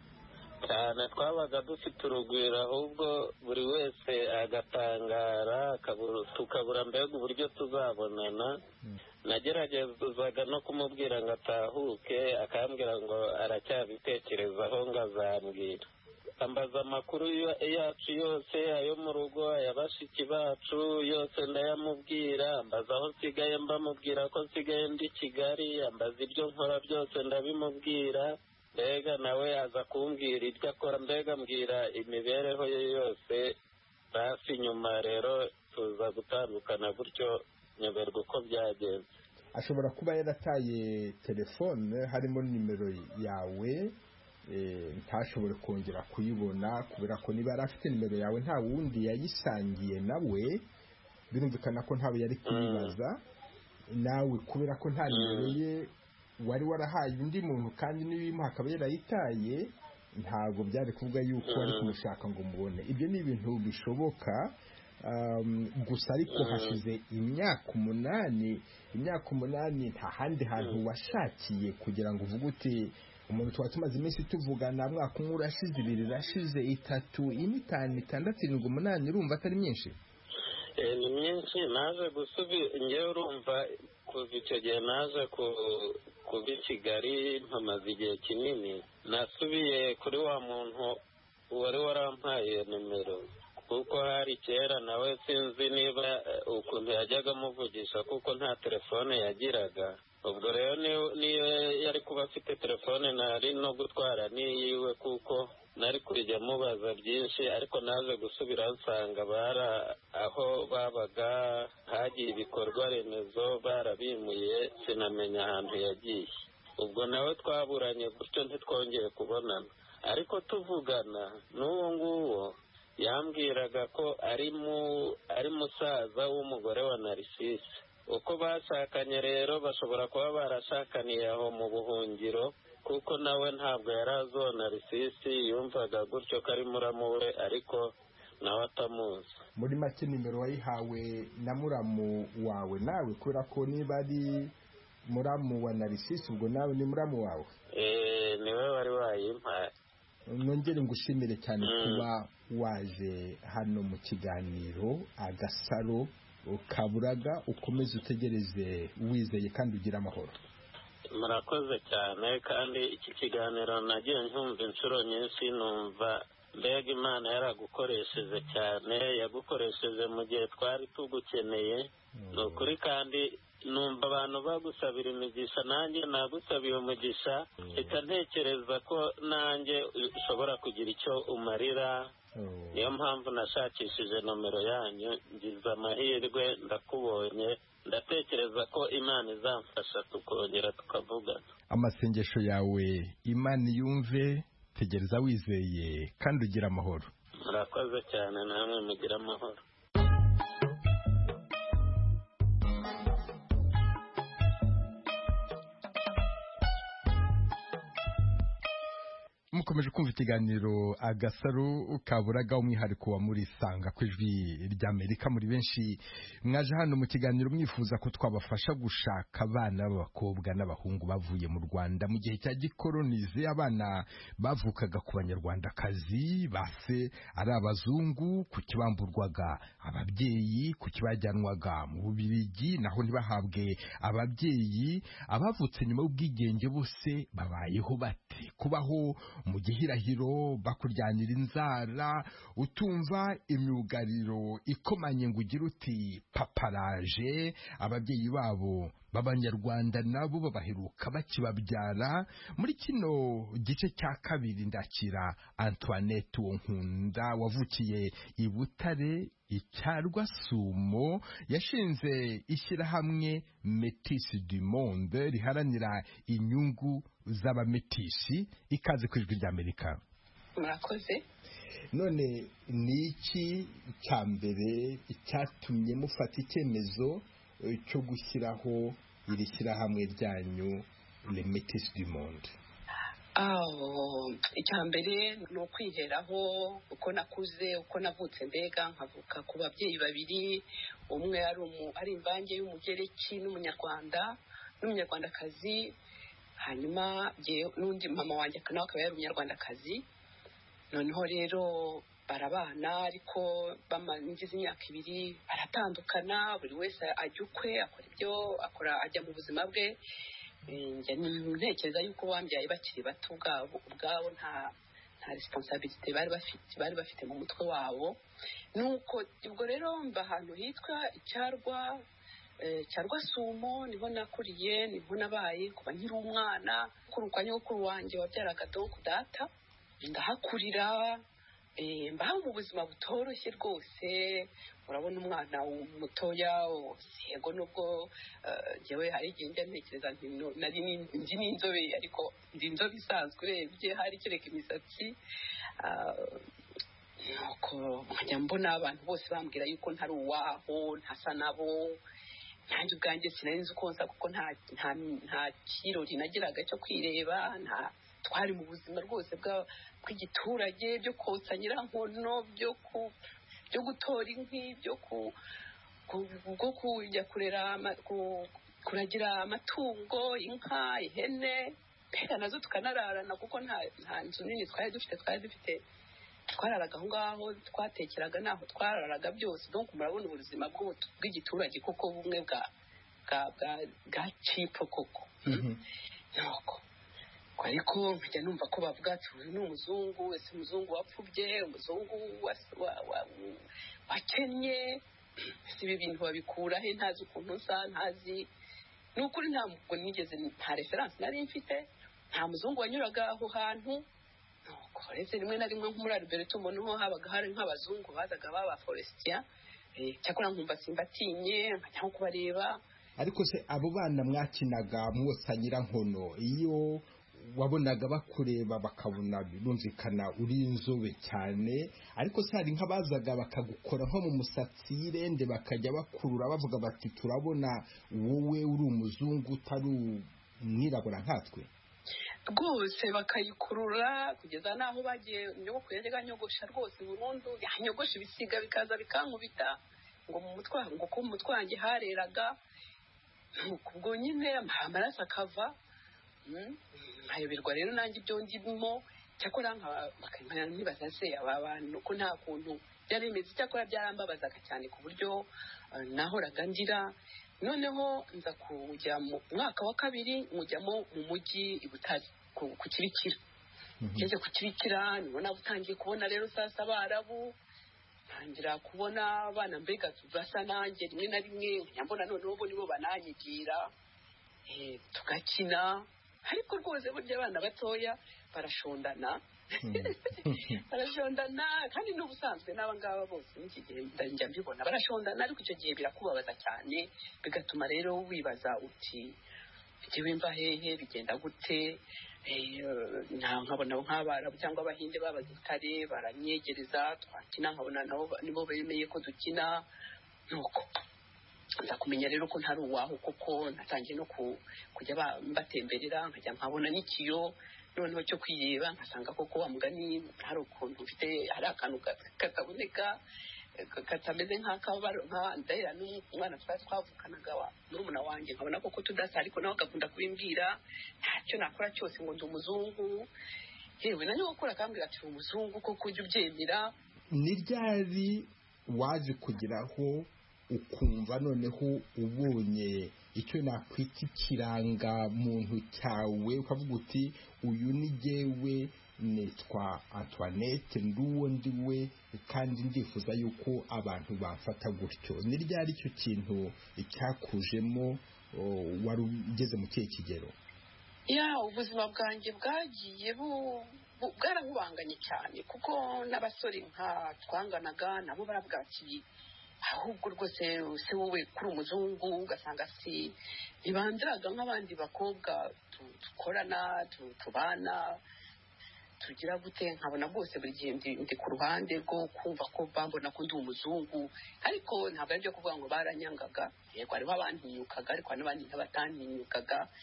[SPEAKER 10] cyane. Twabaga dufite urugwiro, ahubwo buri wese agatangara tukabura mbega uburyo tuzabonana. Nageragezaga no kumubwira ngo atahuke, akambwira ngo aracyabitekerezaho ngo azambwira. Ambaza amakuru yacu yose, ayo mu rugo, aya bashiki bacu yose ndayamubwira. Ambaza aho nsigaye mbamubwira ko nsigaye ndi Kigali. Ambaza ibyo nkora byose ndabimubwira. Mbega nawe aza kumbwira ibyo akora, mbega mbwira imibereho ye yose. Basi nyuma rero tuza gutandukana gutyo, nyoberwa uko byagenze.
[SPEAKER 1] Ashobora kuba yarataye telefone harimo nimero yawe, ntashobore kongera kuyibona, kubera ko niba yari afite nimero yawe nta wundi yayisangiye nawe, birumvikana ko ntawe yari kuyibaza. Nawe kubera ko nta nimero ye wari warahaye undi muntu, kandi nibimuha akaba yarayitaye, ntabwo byari kuvuga yuko ari kumushaka ngo mubone. Ibyo ni ibintu bishoboka. Gusa ariko hashize imyaka umunani imyaka umunani nta handi hantu washakiye kugira ngo uvuge uti umuntu tuba tumaze iminsi tuvugana, mwaka umwe urashize, ibiri irashize, itatu, ine, itanu, itandatu, irindwi, umunani, urumva atari myinshi?
[SPEAKER 10] Ni myinshi. Naje gusubira ngewe, urumva kuva icyo gihe naje kuba i Kigali mpamaze igihe kinini, nasubiye kuri wa muntu wari warampaye nimero, kuko hari kera nawe sinzi niba ukuntu yajyaga amuvugisha kuko nta telefone yagiraga. Ubwo rero niyo yari kuba afite telefone nari no gutwara niyiwe, kuko nari kujya mubaza byinshi. Ariko naje gusubira nsanga bara aho babaga hagiye ibikorwa remezo barabimuye, sinamenya ahantu yagiye. Ubwo nawe twaburanye gutyo ntitwongeye kubonana. Ariko tuvugana n'uwo nguwo yambwiraga ko ari mu ari musaza w'umugore wa Narcisse. Uko bashakanye rero bashobora kuba barashakaniye aho mu buhungiro, kuko nawe ntabwo yari azo Narcisse, yumvaga gutyo ko ari muramu we, ariko nawe atamuzi.
[SPEAKER 1] Muri make nimero wayihawe na muramu wawe nawe, kubera ko niba ari muramu wa Narcisse ubwo nawe ni muramu wawe?
[SPEAKER 10] Eh, niwe wari wayimpaye.
[SPEAKER 1] Nongere ngushimire cyane kuba waje hano mu kiganiro Agasaro Kaburaga. Ukomeze utegereze wizeye kandi ugira amahoro.
[SPEAKER 10] Murakoze cyane, kandi iki kiganiro nagiye nkumva inshuro nyinshi, numva mbega Imana yaragukoresheje cyane, yagukoresheje mu gihe twari tugukeneye. Ni ukuri, kandi numva abantu bagusabira imigisha, nanjye nagusabiye umugisha, reka ntekereza ko nanjye ushobora kugira icyo umarira. Niyo mpamvu nashakishije nomero yanyu, ngize amahirwe ndakubonye. Ndatekereza ko Imana izamfasha tukongera tukavugana.
[SPEAKER 1] Amasengesho yawe Imana yumve, tegereza wizeye kandi ugira amahoro.
[SPEAKER 10] Murakoze cyane, namwe mugira amahoro.
[SPEAKER 1] Mukomeje kumva ikiganiro Agasaro Kaburaga, umwihariko wa muri Sanga ku ijwi ry'Amerika. Muri benshi mwaje hano mu kiganiro mwifuza ko twabafasha gushaka abana b'abakobwa n'abahungu bavuye mu Rwanda mu gihe cya gikolonize. Abana bavukaga ku banyarwandakazi base ari abazungu, ku kibamburwaga ababyeyi, ku kibajyanwaga mu Bubiligi naho ntibahabwe ababyeyi. Abavutse nyuma y'ubwigenge bose babayeho bate? Kubaho mu gihirahiro bakuryanira inzara, utumva imyugariro ikomanye ngo ugire uti paparaje. Ababyeyi babo b'Abanyarwanda nabo babaheruka bakibabyara. Muri kino gice cya kabiri ndakira Antoinette Wonkunda wavukiye i Butare icyarwa Sumo, yashinze ishyirahamwe Métis du Monde riharanira inyungu z'abametisi. Ikaze ku ijwi ry'Amerika.
[SPEAKER 11] Murakoze.
[SPEAKER 1] None ni iki cya mbere cyatumye mufata icyemezo cyo gushyiraho iri shyirahamwe ryanyu Le Métis du Monde?
[SPEAKER 11] icya mbere ni ukwiheraho uko nakuze uko navutse mbega nkavuka ku babyeyi babiri umwe ari imvange y'umugereki n'umunyarwanda n'umunyarwandakazi hanyuma n'undi mama wanjye nawe akaba yari umunyarwandakazi noneho rero barabana ariko bamaze imyaka ibiri baratandukana buri wese ajya ukwe akora ibyo akora ajya mu buzima bwe ntekereza yuko bambyaye bakiri bato ubwabo ubwabo nta nta resiponsabirite bari bafite bari bafite mu mutwe wabo nuko ubwo rero mba ahantu hitwa icyarwa cyarwa sumo niho nakuriye niho nabaye kuba nkiri umwana kuri kwa nyokuru wanjye wabyaraga donku data ndahakurira mbaho mu buzima butoroshye rwose urabona umwana mutoya yego nubwo njyewe hari igihe njya ntekereza nari nzi n'inzobe ariko ndi inzobe isanzwe urebye hari kereka imisatsi nuko nkajya mbona abantu bose bambwira yuko ntari uwaho ntasa nabo nanjye ubwanjye sinari nzi uko nsa kuko nta kirori nagiraga cyo kwireba nta twari mu buzima rwose bw'igiturage byo kotsa nyirankono byo byo gutora inkwi byo bwo kujya kurera kuragira amatungo inka ihene mbega nazo tukanararana kuko nta nzu nini twari dufite twari dufite twararaga aho ngaho twatekeraga naho twararaga byose donc murabona ubuzima bw'igiturage kuko bumwe bwa bwa cipo koko nuko ariko nkajya numva ko bavuga ati uyu ni umuzungu ese umuzungu wapfubye umuzungu wakennye si ibi bintu babikura he ntazi ukuntu nsa ntazi ni ukuri ntabwo nigeze nta referanse nari mfite nta muzungu wanyuraga aho hantu uretse rimwe na rimwe nko muri Alberto niho habaga hari nk'abazungu bazaga baba forestia cyakora nkumva simbatinye nkajya nko kubareba
[SPEAKER 1] ariko se abo bana mwakinaga mwotsa nyirankono iyo wabonaga bakureba bakabona birumvikana uri inzobe cyane ariko se hari nk'abazaga bakagukora nko mu musatsi y'irende bakajya bakurura bavuga bati turabona wowe uri umuzungu utari umwirabura nkatwe
[SPEAKER 11] rwose bakayikurura kugeza naho bagiye nyogokuru yajyaga nyogosha rwose burundu yanyogosha ibisiga bikaza bikankubita ngo mu mutwe ngo ku mutwe wanjye hareraga ubwo nyine amaraso akava nkayoberwa rero nanjye ibyo ndimo cyakora nkibaza se aba bantu ko nta kuntu byari bimeze cyakora byarambabazaga cyane ku buryo nahoraga ngira noneho nza kujya mu mwaka wa kabiri mujyamo mu mujyi i Butare ku Kibikira ngeze ku Kibikira nibona butangiye kubona rero sasa abarabu ntangira kubona abana mbega basa nanjye rimwe na rimwe nyambona noneho bo nibo bananyigira tugakina ariko rwose burya abana batoya barashondana barashondana kandi n'ubusanzwe n'aba ngaba bose n'iki gihe njya mbibona barashondana ariko icyo gihe birakubabaza cyane bigatuma rero wibaza uti njyewe mva hehe bigenda gute nkabona nk'abarabu cyangwa abahinde b'abazitare baranyegereza twakina nkabona nabo nibo bemeye ko dukina nuko nza kumenya rero ko ntari uwaho kuko natangiye no kujya mbatemberera nkajya nkabona n'ikiyo noneho cyo kwireba nkasanga koko wa mugani hari ukuntu ufite hari akantu kataboneka katameze nk'akabaro nk'andahera n'umwana twari twavukanaga wa murumuna wanjye nkabona koko tudasa ariko nawe agakunda kubimbwira ntacyo nakora cyose ngo ndi umuzungu yewe na nyogokuru akambwira ati umuzungu koko ujya ubyemera
[SPEAKER 1] ni ryari waje kugeraho ukumva noneho ubonye icyo nakwita ikirangamuntu cyawe ukavuga uti uyu ni jyewe nitwa Antoinette nduwo ndiwe kandi ndifuza yuko abantu bafata gutyo ni ryari icyo kintu cyakujemo wari ugeze mu kihe kigero
[SPEAKER 11] ya ubuzima bwanjye bwagiye bwarabubanganye cyane kuko n'abasore nka twanganaga nabo barabwakiye ahubwo rwose se wowe kuri umuzungu ugasanga si ntibandiraga nk'abandi bakobwa dukorana tubana tugira gute nkabona rwose buri gihe ndi ku ruhande rwo kumva ko bambona ko ndi umuzungu ariko ntabwo ari byo kuvuga ngo baranyangaga yego hariho abantinyukaga ariko n'abandi ntabatantinyukaga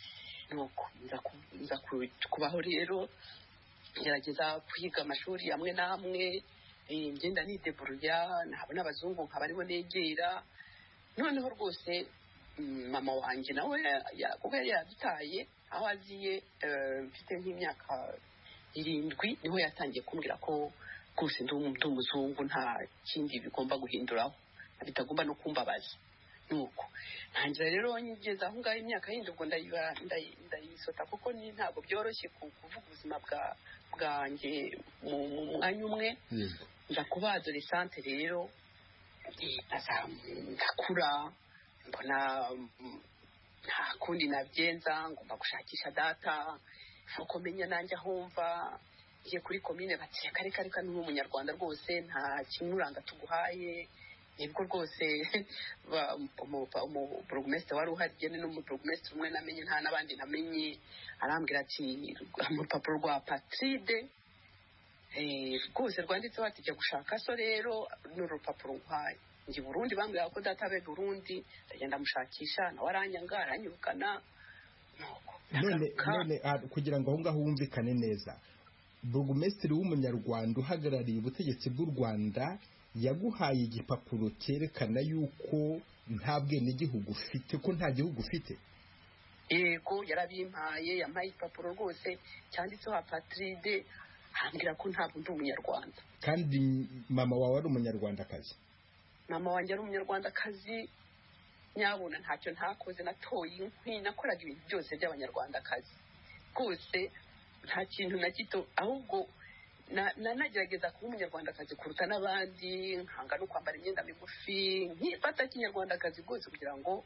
[SPEAKER 11] nuko nza kubaho rero ngerageza kwiga amashuri amwe n'amwe ngenda nideburuya ntabona abazungu nkaba aribo negera noneho rwose mama wanjye nawe kuko yari yadutaye aho aziye mfite nk'imyaka irindwi niho yatangiye kumbwira ko rwose ndi umuzungu nta kindi bigomba guhinduraho bitagomba no kumbabaza nuko ntangira rero ngeze aho ngaho imyaka yindi ubwo ndayisota kuko ni ntabwo byoroshye kuvuga ubuzima bwanjye mu mwanya umwe nza kuba adolescente rero ndakura mbona nta kundi nabyenza ngomba gushakisha data nuko menya nanjye ahumva ngiye kuri komine bati kare kare kare n'umunyarwanda rwose nta kimuranga tuguhaye nibwo rwose umuburugumesitiri wari uhari gene n'umuburugumesitiri umwe namenye nta n'abandi namenye arambwira ati urupapuro rwa patride rwose rwanditseho ati jya gushaka so rero n'urupapuro nguhaye njye Burundi bambwira ko data abe Burundi ndagenda mushakisha nawe aranyanga aranyirukana
[SPEAKER 1] none none kugira ngo aho ngaho wumvikane neza burugumesitiri w'umunyarwanda uhagarariye ubutegetsi bw'u Rwanda yaguhaye igipapuro cyerekana yuko nta bwenegihugu ufite ko nta gihugu ufite
[SPEAKER 11] yego yarabimpaye yampaye igipapuro rwose cyanditseho apatride hambwira ko ntabwo ndi umunyarwanda
[SPEAKER 1] kandi mama wawe ari umunyarwandakazi
[SPEAKER 11] mama wanjye ari umunyarwandakazi nyabona ntacyo ntakoze natoye inkwi nakoraga ibintu byose by'abanyarwandakazi rwose nta kintu na gito ahubwo nanagerageza kuba umunyarwandakazi kuruta n'abandi nkanga no kwambara imyenda migufi nkifata kinyarwandakazi rwose kugira ngo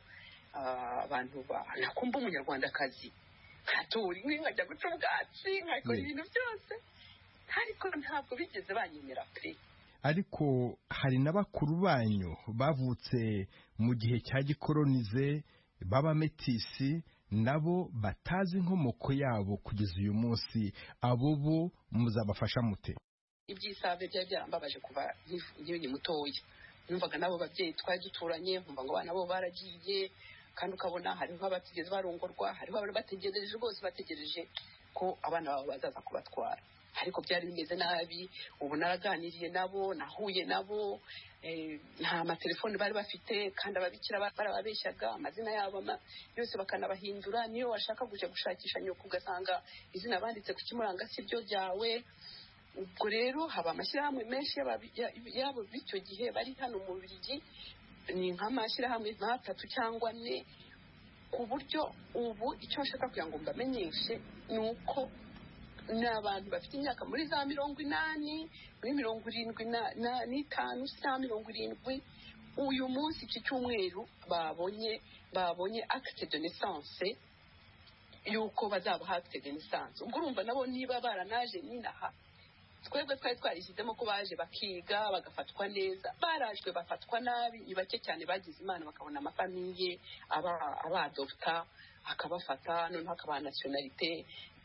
[SPEAKER 11] abantu nakumva umunyarwandakazi nkatura inkwi nkajya guca ubwatsi nkakora ibintu byose ariko ntabwo bigeze banyemera pe
[SPEAKER 1] ariko hari n'abakuru banyu bavutse mu gihe cya gikolonize b'abametisi nabo batazi inkomoko yabo kugeza uyu munsi abo bo muzabafasha mute
[SPEAKER 11] ibyisabe byari byarambabaje kuva nkiri mutoya numvaga nabo babyeyi twari duturanye nkumva ngo abana bo baragiye kandi ukabona hariho abatigeze barongorwa hariho abari bategereje rwose bategereje ko abana babo bazaza kubatwara ariko byari bimeze nabi ubu naraganiriye nabo nahuye nabo nta matelefone bari bafite kandi ababikira barababeshyaga amazina yabo yose bakanabahindura niyo washaka kujya gushakisha nyoko ugasanga izina banditse ku kimuranga si byo byawe ubwo rero haba amashyirahamwe menshi yabo b'icyo gihe bari hano mu Bubiligi ni nk'amashyirahamwe nk'atatu cyangwa ane ku buryo ubu icyo nshaka kugira ngo mbamenyeshe ni uko ni abantu bafite imyaka muri za mirongo inani muri mirongo irindwi n'itanu za mirongo irindwi uyu munsi iki cyumweru babonye babonye acte de naissance yuko bazabaha acte de naissance ubwo urumva nabo niba baranaje ninaha twebwe twari twarishyizemo ko baje bakiga bagafatwa neza barajwe bafatwa nabi ni bake cyane bagize imana bakabona amafamiye abadopta akabafata noneho akabaha nationalité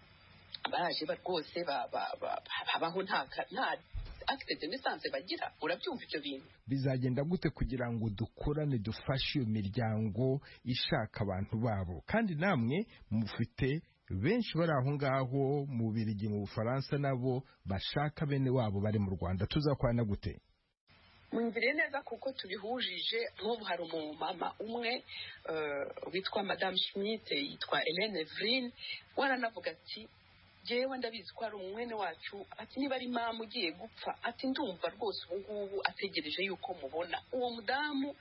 [SPEAKER 11] baraje rwose babaho nta acte de naissance bagira urabyumva ibyo bintu
[SPEAKER 1] bizagenda gute kugira ngo dukorane dufashe iyo miryango ishaka abantu babo kandi namwe mufite benshi bari aho ngaho mu Bubiligi mu Bufaransa nabo bashaka bene wabo bari mu Rwanda tuzakorana gute
[SPEAKER 11] mwumvire neza kuko tubihujije nk'ubu hari umumama umwe witwa Madame Schmidt yitwa Hélène Evrine waranavuga ati jewe ndabizi ko ari umwene wacu ati niba ari mama ugiye gupfa ati ndumva rwose ubu ngubu ategereje yuko mubona uwo mudamu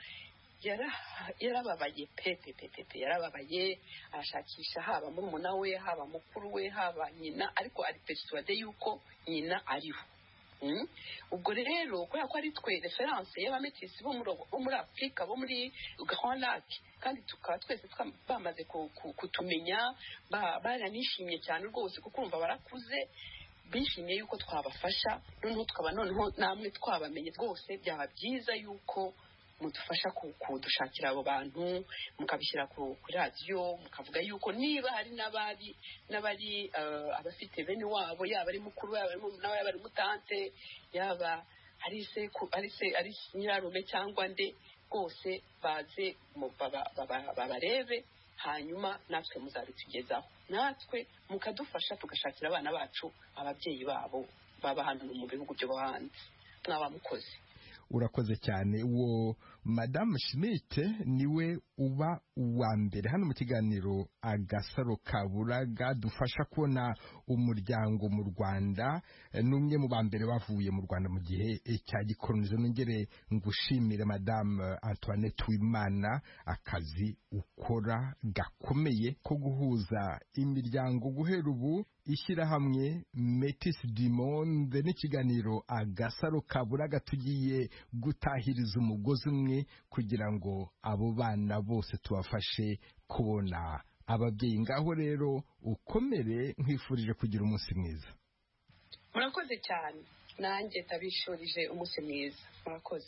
[SPEAKER 11] yarababaye pepe pepe yarababaye arashakisha haba murumuna we haba mukuru we haba nyina ariko ari persuade yuko nyina ariho ubwo rero kubera ko ari twe reference y'abametisi bo muri Afurika bo muri Grand Lac kandi tukaba twese bamaze kutumenya baranishimye cyane rwose kuko urumva barakuze bishimiye yuko twabafasha noneho tukaba noneho namwe twabamenye rwose byaba byiza yuko mudufasha kudushakira abo bantu mukabishyira kuri radiyo mukavuga yuko niba hari n'abari n'abari abafite bene wabo yaba ari mukuru yaba ari ari mutante yaba ari se ari se ari nyirarume cyangwa nde rwose baze babarebe hanyuma natwe muzabitugezaho natwe mukadufasha tugashakira abana bacu ababyeyi babo baba hano mu bihugu byo hanze mwaba mukoze.
[SPEAKER 1] Urakoze cyane. Uwo Madame Schmidt niwe uba uwa mbere hano mu kiganiro Agasaro Kaburaga dufasha kubona umuryango mu Rwanda. Numwe mu bambere bavuye mu Rwanda mu gihe cya gikolonizo. Nongere ngushimire Madame Antoinette Uwimana akazi ukora gakomeye ko guhuza imiryango guhera ubu ishyirahamwe Métis du Monde n'ikiganiro Agasaro Kaburaga tugiye gutahiriza umugozi umwe kugira ngo abo bana bose tubafashe kubona ababyeyi. Ngaho rero ukomere, nkwifurije kugira umunsi mwiza.
[SPEAKER 11] Murakoze cyane, nanjye tabishurije umunsi mwiza. Murakoze.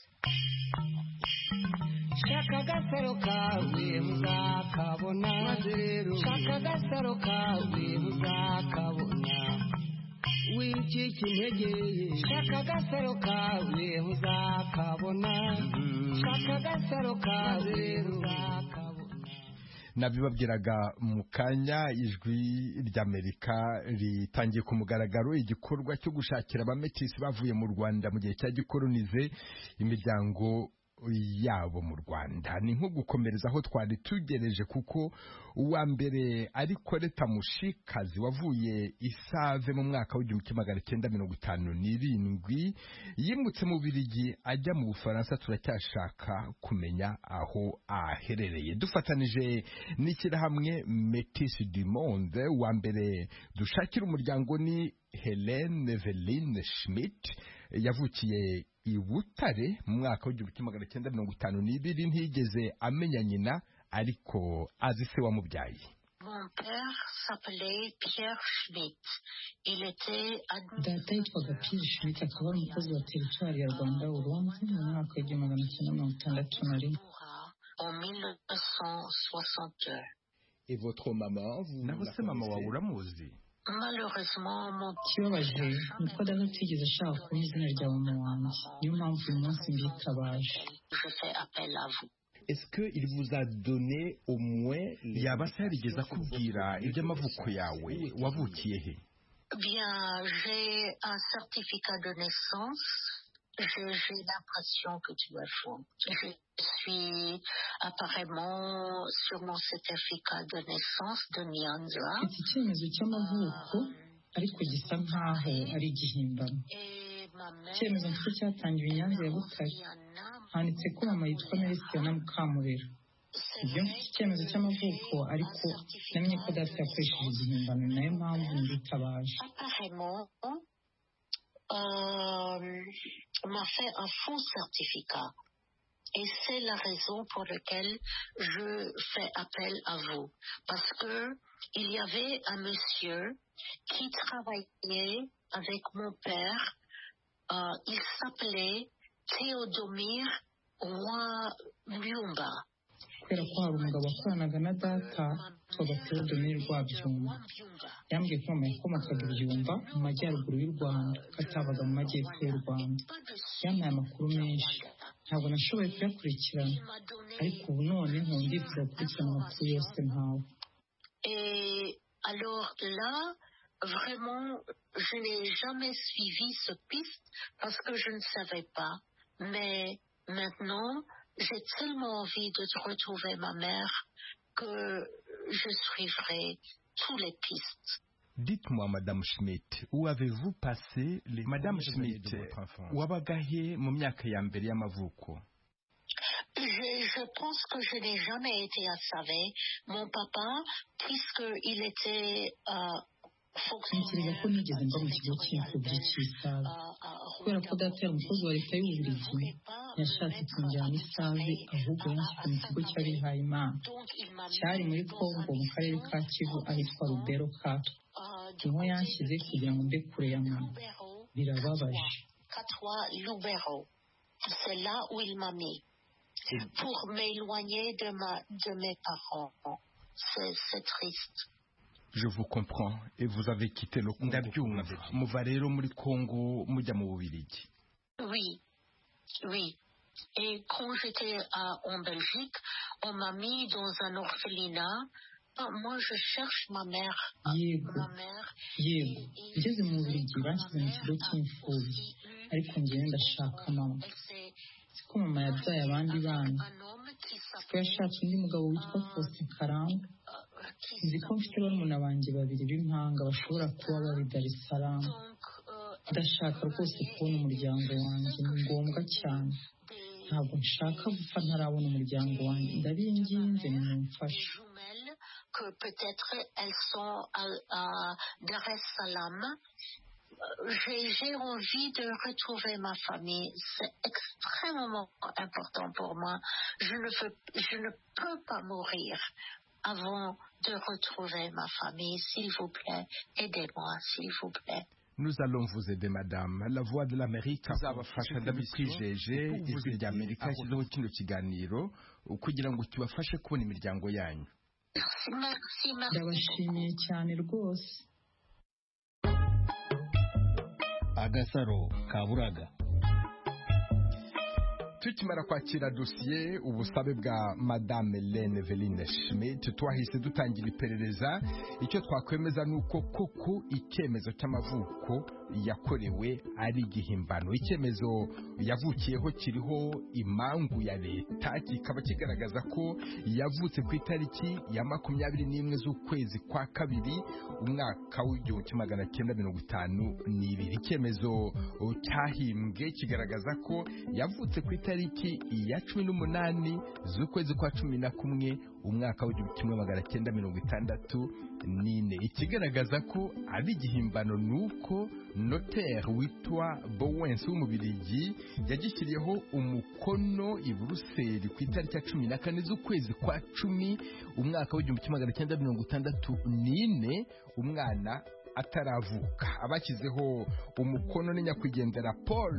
[SPEAKER 5] Shaka Agasaro kawe muzakabona, shaka Agasaro kawe muzakabona, wicika intege, shaka Agasaro kawe muzakabona, shaka Agasaro kawe muzakabona.
[SPEAKER 1] Nabibabwiraga mu kanya ijwi ry'Amerika ritangiye ku mugaragaro igikorwa cyo gushakira abametisi bavuye mu Rwanda mu gihe cya gikolonize imiryango yabo mu Rwanda. Ni nko gukomereza aho twari tugereje kuko uwa mbere ari Koleta Mushikazi wavuye Isave mu mwaka w'igihumbi kimwe magana cyenda mirongo itanu n'irindwi yimutse mu Bubiligi ajya mu Bufaransa. Turacyashaka kumenya aho aherereye. Dufatanije n'ishyirahamwe Métis du Monde, uwa mbere dushakira umuryango ni Helene Eveline Schmidt yavukiye i Butare mu mwaka w'igihumbi kimwe magana cyenda mirongo itanu n'ibiri. Ntiyigeze amenya nyina ariko azi se wamubyaye.
[SPEAKER 12] Mon père s'appelait Pierre Schmidt. Il était
[SPEAKER 13] data yitwaga Pierre Schmidt, akaba ari umukozi wa teritwari ya Rwanda Urundi mu mwaka w'igihumbi magana cyenda mirongo itandatu na rimwe.
[SPEAKER 12] En mille neuf cent soixante-deux.
[SPEAKER 1] Et votre maman, vous naho se mama wawe uramuzi?
[SPEAKER 12] Malheureusement, mon
[SPEAKER 13] kibabaje ni ko data atigeze ashaka kumenya izina rya mama wanjye, niyo mpamvu uyu munsi mbitabaje.
[SPEAKER 12] Je fais appel à vous.
[SPEAKER 1] Est-ce que il vous a donné au moins yaba se yarigeze akubwira iby'amavuko yawe wavukiye he?
[SPEAKER 12] Bien, j'ai un certificat de naissance. J'ai, j'ai l'impression que tu as faux. Je suis apparemment sur mon certificat de naissance de Nyanza.
[SPEAKER 13] Mfite icyemezo cy'amavuko ariko gisa nkaho ari igihimbano. Icyemezo mfite cyatangiwe i Nyanza ya Butare. Handitse ko mama yitwa Merisiyana Mukamurera. Ibyo mfite icyemezo cy'amavuko ariko namenye ko data yakoresheje igihimbano, nayo mpamvu mbitabaje.
[SPEAKER 12] Apparemment, euh, m'a fait un faux certificat. Et c'est la raison pour laquelle je fais appel à vous. Parce que il y avait un monsieur qui travaillait avec mon père. Euh, il s'appelait Théodomir Roy Byumba.
[SPEAKER 13] Kubera ko hari umugabo wakoranaga na data witwaga Théodomir Rwabyumba. Yambwiye ko mama yakomokaga i Byumba mu majyaruguru y'u Rwanda, ko atabaga mu majyepfo y'u Rwanda. Yampaye amakuru menshi, ntabwo nashoboye kuyakurikirana, ariko ubu none nkunditse gukurikirana amakuru yose ntawe.
[SPEAKER 12] Et alors là, vraiment, je n'ai jamais suivi cette piste parce que je ne savais pas. Mais maintenant, j'ai tellement envie de retrouver ma mère que je suivrai toutes les pistes.
[SPEAKER 1] Dites-moi, Madame Schmidt, où avez-vous passé les Madame Schmidt, wabagahe mu myaka ya mbere y'amavuko?
[SPEAKER 12] Je, je pense que je n'ai jamais été à Savé. Mon papa, puisqu'il était euh,
[SPEAKER 13] ntekereza ko nigeze mba mu kigo cy'imfubyi cy'Isave. Kubera ko data yari umukozi wa leta y'Ububiligi, yashatse kunjyana Isave, ahubwo yanshyize mu kigo cy'abihaye Imana cyari muri Kongo mu karere ka Kivu ahitwa Lubero Katwa. Niho yanshyize kugira ngo mbe kure ya mama. Birababaje.
[SPEAKER 12] Katwa Lubero. C'est là où il m'a mis pour m'éloigner de ma de mes parents. C'est c'est triste.
[SPEAKER 1] Je vous comprends. Et vous avez quitté le Congo. Ndabyumva. Muva rero muri Kongo mujya mu Bubiligi.
[SPEAKER 12] Oui. Oui. Et quand j'étais à, en Belgique, on m'a mis dans un orphelinat. Moi, je cherche ma mère.
[SPEAKER 13] Yego, yego. Ngeze mu Bubiligi banshyize mu kigo cy'imfubyi, ariko njyewe ndashaka mama. Siko mama yabyaye abandi bana. Siko yashatse undi mugabo witwa Faustin Karangwa. Nzi ko mfite barumuna banjye babiri b'impanga bashobora kuba bari Dar es Salaam. Ndashaka rwose kubona umuryango wanjye, ni ngombwa cyane. Ntabwo nshaka gupfa ntarabona umuryango wanjye, ndabinginze nimumfashe.
[SPEAKER 12] Que peut-être elles sont à, à Dar es Salaam. J'ai, j'ai envie de retrouver ma famille. C'est extrêmement important pour moi. Je ne, veux, je ne peux pas mourir avant de retrouver ma famille. S'il vous plaît, aidez-moi, s'il vous plaît.
[SPEAKER 1] Nous allons vous aider, madame. La voix de l'Amérique azabafasha ndabikwijeje. Ijwi rya Amerika yashyizeho kino kiganiro kugira ngo kibafashe kubona imiryango yanyu.
[SPEAKER 13] Ndabashimiye cyane rwose.
[SPEAKER 7] Agasaro Kaburaga.
[SPEAKER 1] Tukimara kwakira dosiye ubusabe bwa Madame Hélène Veline Schmidt, twahise dutangira iperereza. Icyo twakwemeza nuko koko icyemezo cy'amavuko yakorewe ari igihimbano. Icyemezo yavukiyeho kiriho imangu ya leta, kikaba kigaragaza ko yavutse ku itariki ya makumyabiri n'imwe z'ukwezi kwa kabiri umwaka w'igihumbi kimwe magana cyenda mirongo itanu n'ibiri. Icyemezo cyahimbwe kigaragaza ko yavutse ku itariki ya cumi n'umunani z'ukwezi kwa cumi na kumwe umwaka w'igihumbi kimwe magana cyenda mirongo itandatu n'ine. Ikigaragaza ko ari igihimbano nuko notaire witwa Bowens w'Umubiligi yagishyiriyeho umukono i Buruseli ku itariki ya cumi na kane z'ukwezi kwa cumi umwaka w'igihumbi kimwe magana cyenda mirongo itandatu n'ine umwana ataravuka. Abashyizeho umukono ni nyakwigendera Paul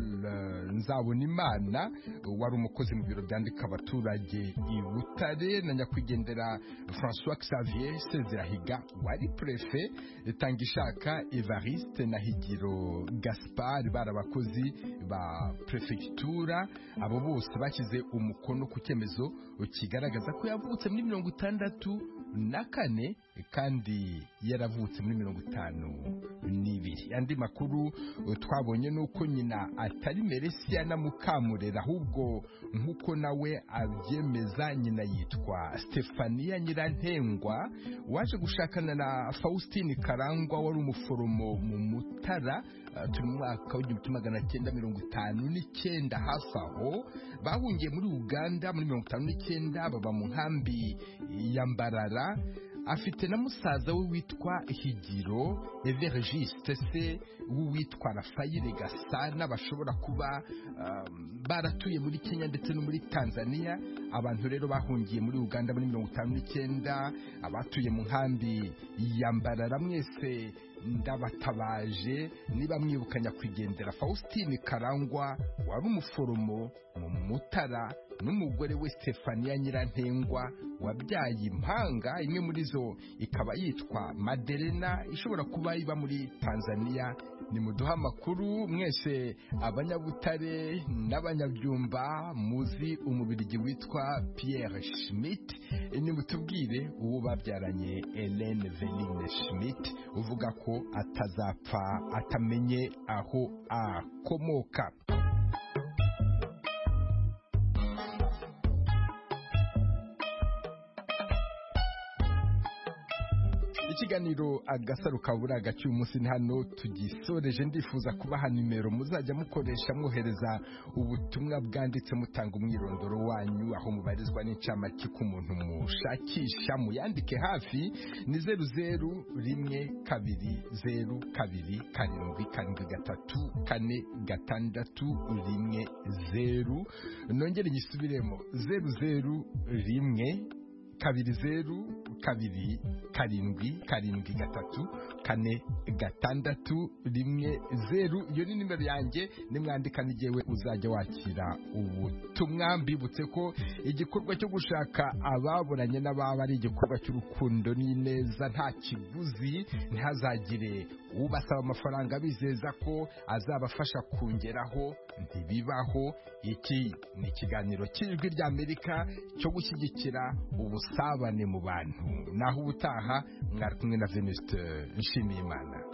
[SPEAKER 1] Nzabonimana wari umukozi mu biro byandika abaturage i Butare, na nyakwigendera François Xavier Sezirahiga wari prefe, Tangishaka Evariste na Higiro Gaspard bari abakozi ba prefectura. Abo bose bashyize umukono ku cyemezo kigaragaza ko yavutse muri mirongo itandatu na kane kandi yaravutse muri mirongo itanu n'ibiri. Andi makuru twabonye nuko nyina atari Meresia na Mukamurera, ahubwo nkuko nawe abyemeza, nyina yitwa Stefania Nyirantengwa waje gushakana na Faustine Karangwa wari umuforomo mu Mutara. Turi mu mwaka w'igihumbi kimwe magana cyenda mirongo itanu n'icyenda. Hafi aho bahungiye muri Uganda muri mirongo itanu n'icyenda, baba mu nkambi ya Mbarara. Afite na musaza we witwa Higiro Evergiste, se witwa Rafael Gasana, bashobora kuba um, baratuye muri Kenya ndetse no muri Tanzania. Abantu rero bahungiye muri Uganda muri mirongo itanu n'icyenda, abatuye mu nkambi ya Mbarara, mwese ndabatabaje niba mwibukanya kwigendera Faustine Karangwa wari umuforomo mu Mutara n'umugore we Stefania Nyirantengwa wabyaye impanga. Imwe muri zo ikaba yitwa Madelena, ishobora kuba iba muri Tanzania. Ni muduha amakuru mwese abanyabutare n'abanyabyumba muzi Umubiligi witwa Pierre Schmidt. Ni mutubwire uwo babyaranye Hélène Veline Schmidt uvuga ko atazapfa atamenye aho akomoka. Ikiganiro Agasaro Kaburaga cy'umunsi hano tugisoreje. Ndifuza kubaha nimero muzajya mukoresha mwohereza ubutumwa bwanditse mutanga umwirondoro wanyu, aho mubarizwa n'incamake ku muntu mushakisha. Muyandike hafi ni zeru zeru rimwe kabiri zeru kabiri karindwi karindwi gatatu kane gatandatu rimwe zeru. Nongere nyisubiremo, zeru zeru rimwe kabiri zeru kabiri karindwi karindwi gatatu kane gatandatu rimwe zeru. Iyo ni nimero yanjye, nimwandika nigewe uzajya wakira ubutumwa. Mbibutse ko igikorwa cyo gushaka ababuranye n'ababa ari igikorwa cy'urukundo n'ineza, nta kiguzi, ntihazagire ubasaba amafaranga bizeza ko azabafasha kongeraho, ntibibaho. Iki ni ikiganiro cy'ijwi ry'Amerika cyo gushyigikira ubusabane mu bantu. Naho ubutaha mwari kumwe na Venuste Nshimiyimana.